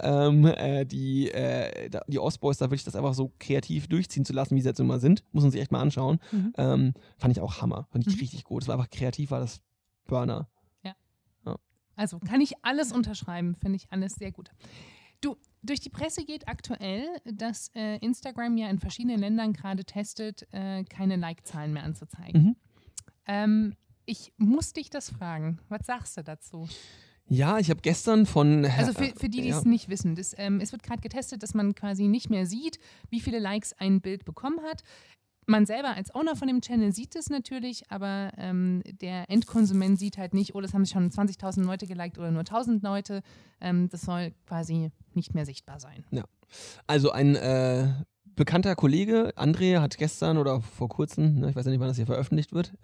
die Ostboys, da würde ich das einfach so kreativ durchziehen zu lassen, wie sie jetzt immer sind. Muss man sich echt mal anschauen. Fand ich auch Hammer. Fand ich richtig gut. Es war einfach kreativ, war das Burner. Ja. Also kann ich alles unterschreiben, finde ich alles sehr gut. Du, durch die Presse geht aktuell, dass Instagram ja in verschiedenen Ländern gerade testet, keine Like-Zahlen mehr anzuzeigen. Ich muss dich das fragen. Was sagst du dazu? Ja, ich habe gestern von... Also für die es nicht wissen, es wird gerade getestet, dass man quasi nicht mehr sieht, wie viele Likes ein Bild bekommen hat. Man selber als Owner von dem Channel sieht es natürlich, aber der Endkonsument sieht halt nicht, oh, das haben schon 20.000 Leute geliked oder nur 1.000 Leute. Das soll quasi nicht mehr sichtbar sein. Ja, also ein bekannter Kollege, André, hat gestern oder vor kurzem, ne, ich weiß ja nicht, wann das hier veröffentlicht wird,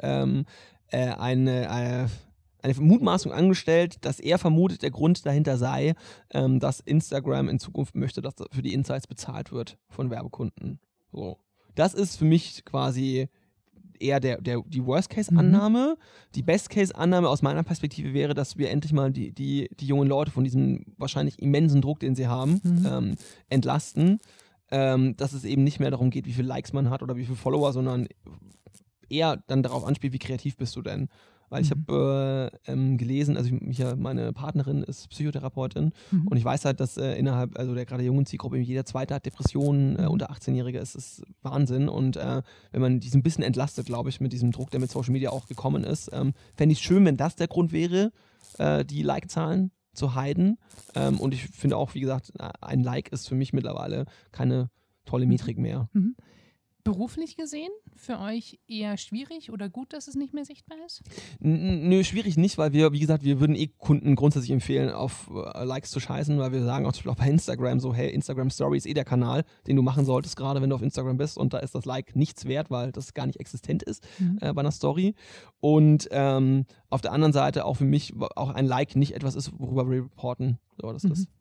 eine Mutmaßung angestellt, dass er vermutet, der Grund dahinter sei, dass Instagram in Zukunft möchte, dass für die Insights bezahlt wird von Werbekunden. So. Das ist für mich quasi eher die Worst-Case-Annahme. Die Best-Case-Annahme aus meiner Perspektive wäre, dass wir endlich mal die jungen Leute von diesem wahrscheinlich immensen Druck, den sie haben, entlasten. Dass es eben nicht mehr darum geht, wie viele Likes man hat oder wie viele Follower, sondern eher dann darauf anspielt, wie kreativ bist du denn? Weil ich habe gelesen, also meine Partnerin ist Psychotherapeutin und ich weiß halt, dass innerhalb der gerade jungen Zielgruppe jeder Zweite hat Depressionen, unter 18-Jährige ist Wahnsinn und wenn man diesen bisschen entlastet, glaube ich, mit diesem Druck, der mit Social Media auch gekommen ist, fände ich es schön, wenn das der Grund wäre, die Like-Zahlen zu hiden und ich finde auch, wie gesagt, ein Like ist für mich mittlerweile keine tolle Metrik mehr. Beruflich gesehen für euch eher schwierig oder gut, dass es nicht mehr sichtbar ist? Nö, schwierig nicht, weil wir, wie gesagt, wir würden Kunden grundsätzlich empfehlen, auf Likes zu scheißen, weil wir sagen auch zum Beispiel auch bei Instagram so, hey, Instagram Story ist der Kanal, den du machen solltest, gerade wenn du auf Instagram bist und da ist das Like nichts wert, weil das gar nicht existent ist bei einer Story. Und auf der anderen Seite auch für mich auch ein Like nicht etwas ist, worüber wir reporten. So, das ist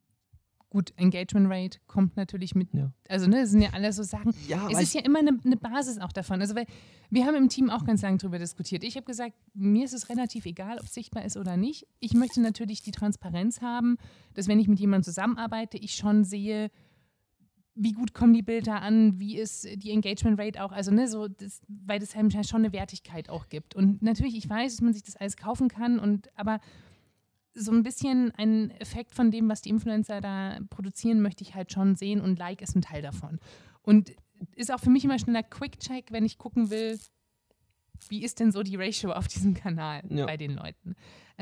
Gut, Engagement Rate kommt natürlich mit. Ja. Also, das sind ja alles so Sachen. Ja, es ist ja immer eine Basis auch davon. Also, weil wir haben im Team auch ganz lange darüber diskutiert. Ich habe gesagt, mir ist es relativ egal, ob es sichtbar ist oder nicht. Ich möchte natürlich die Transparenz haben, dass wenn ich mit jemandem zusammenarbeite, ich schon sehe, wie gut kommen die Bilder an, wie ist die Engagement Rate auch. Also, weil das halt schon eine Wertigkeit auch gibt. Und natürlich, ich weiß, dass man sich das alles kaufen kann, aber so ein bisschen ein Effekt von dem, was die Influencer da produzieren, möchte ich halt schon sehen und Like ist ein Teil davon. Und ist auch für mich immer schneller Quick-Check, wenn ich gucken will, wie ist denn so die Ratio auf diesem Kanal bei den Leuten.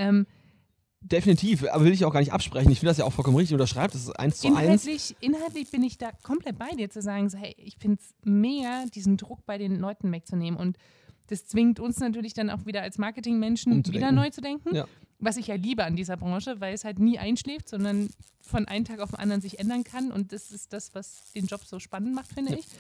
Definitiv, aber will ich auch gar nicht absprechen. Ich finde das ja auch vollkommen richtig unterschreibt, das ist 1:1. Inhaltlich bin ich da komplett bei dir, zu sagen, so, hey, ich finde es mega, diesen Druck bei den Leuten wegzunehmen und das zwingt uns natürlich dann auch wieder als Marketingmenschen wieder neu zu denken. Ja. Was ich ja liebe an dieser Branche, weil es halt nie einschläft, sondern von einem Tag auf den anderen sich ändern kann. Und das ist das, was den Job so spannend macht, finde ich.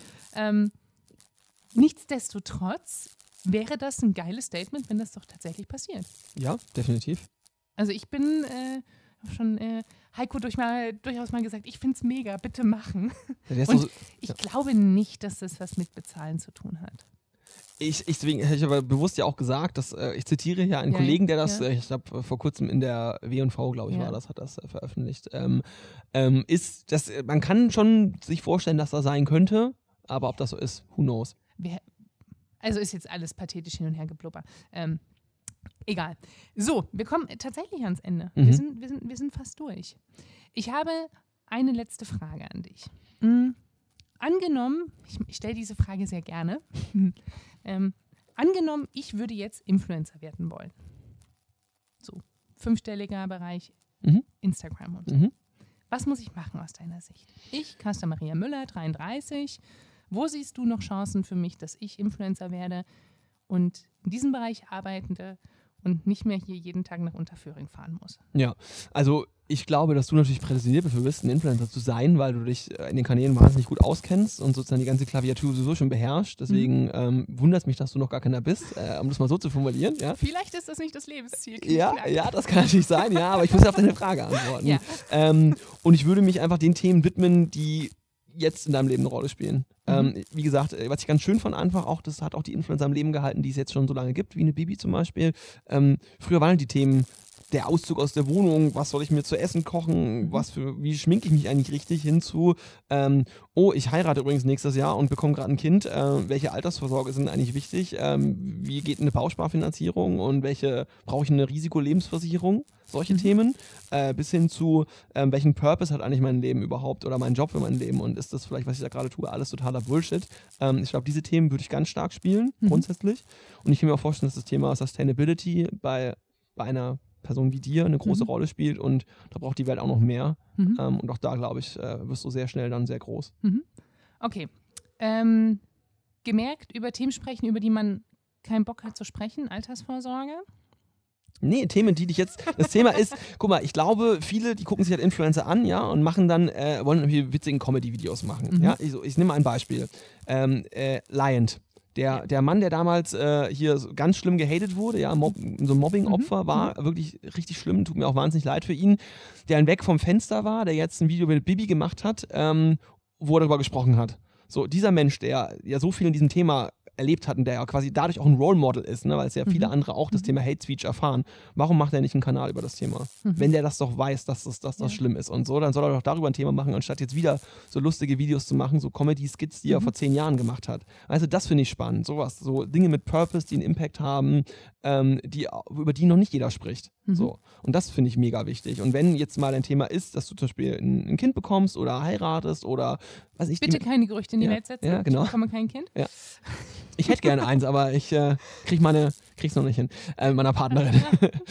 Nichtsdestotrotz wäre das ein geiles Statement, wenn das doch tatsächlich passiert. Ja, definitiv. Also ich bin schon Heiko durchaus mal gesagt, ich finde es mega, bitte machen. Ja, und ich glaube nicht, dass das was mit Bezahlen zu tun hat. Deswegen hätte ich aber bewusst ja auch gesagt, dass ich zitiere hier einen Kollegen, der das, ich glaube vor kurzem in der W&V, glaube ich, hat das veröffentlicht, ist, dass man kann schon sich vorstellen, dass das sein könnte, aber ob das so ist, who knows. Also ist jetzt alles pathetisch hin und her geblubber. Egal. So, wir kommen tatsächlich ans Ende. Wir sind fast durch. Ich habe eine letzte Frage an dich. Angenommen, ich stelle diese Frage sehr gerne, angenommen, ich würde jetzt Influencer werden wollen. So, 5-stelliger Bereich, Instagram und so. Was muss ich machen aus deiner Sicht? Ich, Carsten Maria Müller, 33, wo siehst du noch Chancen für mich, dass ich Influencer werde und in diesem Bereich arbeitende und nicht mehr hier jeden Tag nach Unterföhring fahren muss? Ja, also ich glaube, dass du natürlich prädestiniert dafür bist, ein Influencer zu sein, weil du dich in den Kanälen wahnsinnig gut auskennst und sozusagen die ganze Klaviatur sowieso schon beherrschst. Deswegen wundert es mich, dass du noch gar keiner bist, um das mal so zu formulieren. Ja? Vielleicht ist das nicht das Lebensziel. Ja, das kann natürlich sein, ja, aber ich muss ja auf deine Frage antworten. Ja. Und ich würde mich einfach den Themen widmen, die jetzt in deinem Leben eine Rolle spielen. Wie gesagt, was ich ganz schön fand einfach auch, das hat auch die Influencer am Leben gehalten, die es jetzt schon so lange gibt, wie eine Bibi zum Beispiel. Früher waren die Themen der Auszug aus der Wohnung, was soll ich mir zu essen kochen, wie schminke ich mich eigentlich richtig, hinzu, oh, ich heirate übrigens nächstes Jahr und bekomme gerade ein Kind, welche Altersvorsorge sind eigentlich wichtig, wie geht eine Bausparfinanzierung und brauche ich eine Risikolebensversicherung, solche Themen, bis hin zu, welchen Purpose hat eigentlich mein Leben überhaupt oder mein Job für mein Leben und ist das vielleicht, was ich da gerade tue, alles totaler Bullshit. Ich glaube, diese Themen würde ich ganz stark spielen, grundsätzlich. Und ich kann mir auch vorstellen, dass das Thema Sustainability bei einer Person wie dir eine große Rolle spielt und da braucht die Welt auch noch mehr. Und auch da, glaube ich, wirst du sehr schnell dann sehr groß. Okay. Gemerkt, über Themen sprechen, über die man keinen Bock hat zu sprechen, Altersvorsorge? Nee, Themen, die dich jetzt. Das Thema ist, guck mal, ich glaube, viele, die gucken sich halt Influencer an, ja, und machen dann, wollen irgendwie witzigen Comedy-Videos machen. Ja, ich nehme mal ein Beispiel. Liant. Der Mann, der damals hier so ganz schlimm gehatet wurde, ja, so ein Mobbing-Opfer war, wirklich richtig schlimm, tut mir auch wahnsinnig leid für ihn, der dann weg vom Fenster war, der jetzt ein Video mit Bibi gemacht hat, wo er darüber gesprochen hat. So, dieser Mensch, der ja so viel in diesem Thema erlebt hat und der ja quasi dadurch auch ein Role Model ist, ne, weil es ja viele andere auch das Thema Hate Speech erfahren. Warum macht er nicht einen Kanal über das Thema? Wenn der das doch weiß, dass das schlimm ist und so, dann soll er doch darüber ein Thema machen, anstatt jetzt wieder so lustige Videos zu machen, so Comedy-Skits, die er vor 10 Jahren gemacht hat. Also das finde ich spannend, sowas, so Dinge mit Purpose, die einen Impact haben, über die noch nicht jeder spricht. So. Und das finde ich mega wichtig. Und wenn jetzt mal ein Thema ist, dass du zum Beispiel ein Kind bekommst oder heiratest oder was ich. Bitte keine Gerüchte in die Welt setzen. Ja, genau. Ich bekomme kein Kind. Ja. Ich hätte gerne eins, aber ich krieg's noch nicht hin. Meiner Partnerin.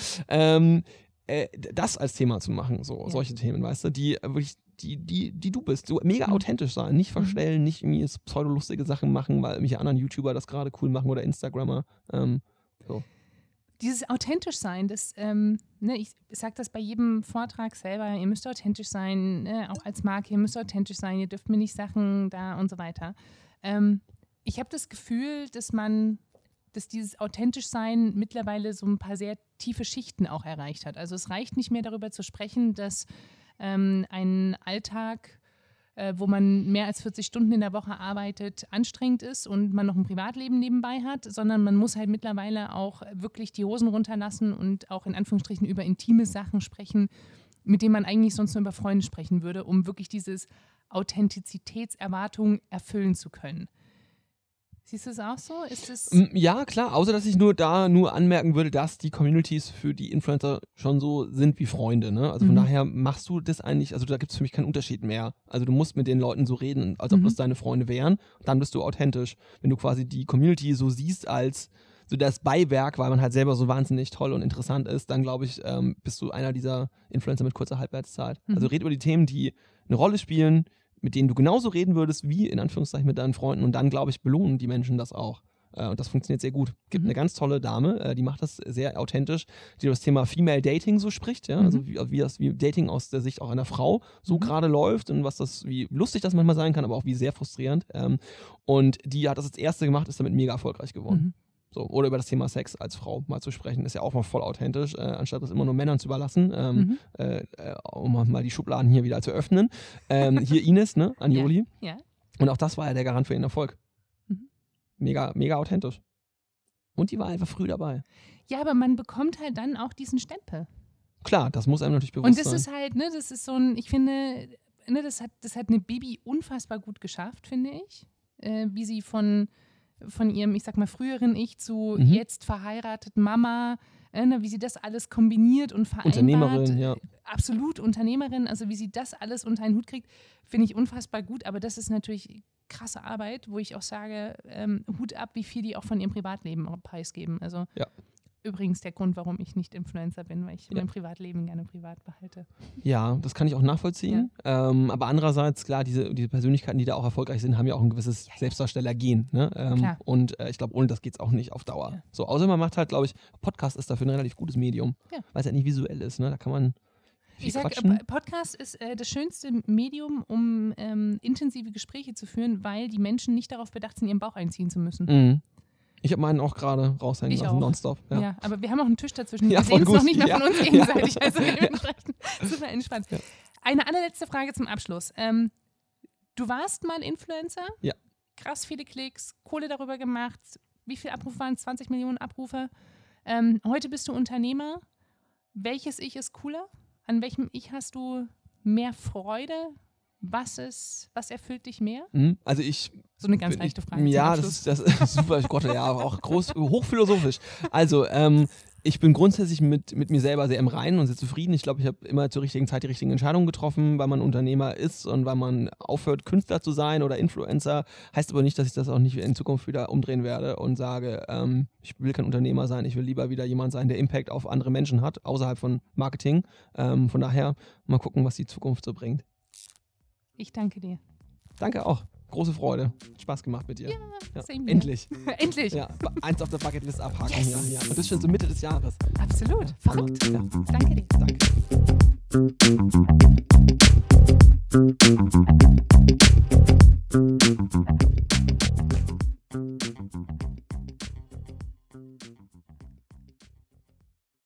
Das als Thema zu machen, solche Themen, weißt du, die wirklich, die du bist, so mega authentisch sein, nicht verstellen, nicht irgendwie pseudolustige Sachen machen, weil irgendwelche anderen YouTuber das gerade cool machen oder Instagrammer. So. Dieses authentisch sein, das, ich sage das bei jedem Vortrag selber, ihr müsst authentisch sein, auch als Marke, ihr müsst authentisch sein, ihr dürft mir nicht Sachen da und so weiter. Ich habe das Gefühl, dass dieses authentisch sein mittlerweile so ein paar sehr tiefe Schichten auch erreicht hat. Also es reicht nicht mehr darüber zu sprechen, dass ein Alltag, wo man mehr als 40 Stunden in der Woche arbeitet, anstrengend ist und man noch ein Privatleben nebenbei hat, sondern man muss halt mittlerweile auch wirklich die Hosen runterlassen und auch in Anführungsstrichen über intime Sachen sprechen, mit denen man eigentlich sonst nur über Freunde sprechen würde, um wirklich dieses Authentizitätserwartung erfüllen zu können. Siehst du es auch so? Ist es ja, klar, außer dass ich nur anmerken würde, dass die Communities für die Influencer schon so sind wie Freunde, ne? Also von daher machst du das eigentlich, also da gibt es für mich keinen Unterschied mehr. Also du musst mit den Leuten so reden, als ob das deine Freunde wären, dann bist du authentisch. Wenn du quasi die Community so siehst als so das Beiwerk, weil man halt selber so wahnsinnig toll und interessant ist, dann glaube ich, bist du einer dieser Influencer mit kurzer Halbwertszeit. Also red über die Themen, die eine Rolle spielen, mit denen du genauso reden würdest wie in Anführungszeichen mit deinen Freunden und dann, glaube ich, belohnen die Menschen das auch. Und das funktioniert sehr gut. Gibt eine ganz tolle Dame, die macht das sehr authentisch, die über das Thema Female Dating so spricht, ja, also wie Dating aus der Sicht auch einer Frau so gerade läuft und wie lustig das manchmal sein kann, aber auch wie sehr frustrierend. Und die hat das als erste gemacht, ist damit mega erfolgreich geworden. So, oder über das Thema Sex als Frau mal zu sprechen, ist ja auch mal voll authentisch, anstatt das immer nur Männern zu überlassen, um mal die Schubladen hier wieder zu öffnen. Hier Ines, ne, Anjoli. Ja. Und auch das war ja der Garant für ihren Erfolg. Mega, mega authentisch. Und die war einfach früh dabei. Ja, aber man bekommt halt dann auch diesen Stempel. Klar, das muss einem natürlich bewusst sein. Und das ist halt, ne, das ist so ein, ich finde, ne, das hat eine Bibi unfassbar gut geschafft, finde ich. Wie sie von ihrem, ich sag mal, früheren Ich zu jetzt verheirateten Mama, wie sie das alles kombiniert und vereinbart. Unternehmerin, ja. Absolut, Unternehmerin, also wie sie das alles unter einen Hut kriegt, finde ich unfassbar gut, aber das ist natürlich krasse Arbeit, wo ich auch sage, Hut ab, wie viel die auch von ihrem Privatleben preisgeben. Also übrigens der Grund, warum ich nicht Influencer bin, weil ich mein Privatleben gerne privat behalte. Ja, das kann ich auch nachvollziehen. Ja. Aber andererseits, klar, diese Persönlichkeiten, die da auch erfolgreich sind, haben ja auch ein gewisses Selbstdarsteller-Gen. Ne? Und ich glaube, ohne das geht es auch nicht auf Dauer. Ja. So, außer man macht halt, glaube ich, Podcast ist dafür ein relativ gutes Medium, weil es halt nicht visuell ist. Ne? Da kann man ich sage, Podcast ist das schönste Medium, um intensive Gespräche zu führen, weil die Menschen nicht darauf bedacht sind, ihren Bauch einziehen zu müssen. Ich habe meinen auch gerade raushängen lassen, nonstop. Ja, aber wir haben auch einen Tisch dazwischen. Ja, wir sehen es noch nicht mehr ja. von uns gegenseitig. Also dementsprechend super entspannt. Ja. Eine allerletzte Frage zum Abschluss. Du warst mal Influencer. Ja. Krass viele Klicks, Kohle darüber gemacht. Wie viele Abrufe waren es? 20 Millionen Abrufe. Heute bist du Unternehmer. welches Ich ist cooler? An welchem Ich hast du mehr Freude? Was erfüllt dich mehr? Also so eine ganz leichte Frage. Ja, das ist super, Gott, ja, auch hochphilosophisch. Also, ich bin grundsätzlich mit mir selber sehr im Reinen und sehr zufrieden. Ich glaube, ich habe immer zur richtigen Zeit die richtigen Entscheidungen getroffen, weil man Unternehmer ist und weil man aufhört, Künstler zu sein oder Influencer. Heißt aber nicht, dass ich das auch nicht in Zukunft wieder umdrehen werde und sage, ich will kein Unternehmer sein, ich will lieber wieder jemand sein, der Impact auf andere Menschen hat, außerhalb von Marketing. Von daher mal gucken, was die Zukunft so bringt. Ich danke dir. Danke auch. Große Freude. Spaß gemacht mit dir. Ja, same endlich. Endlich. Ja, eins auf der Bucketlist abhaken. Yes. Ja. Und das schon so Mitte des Jahres. Absolut. Verrückt. Ja. Danke dir. Danke.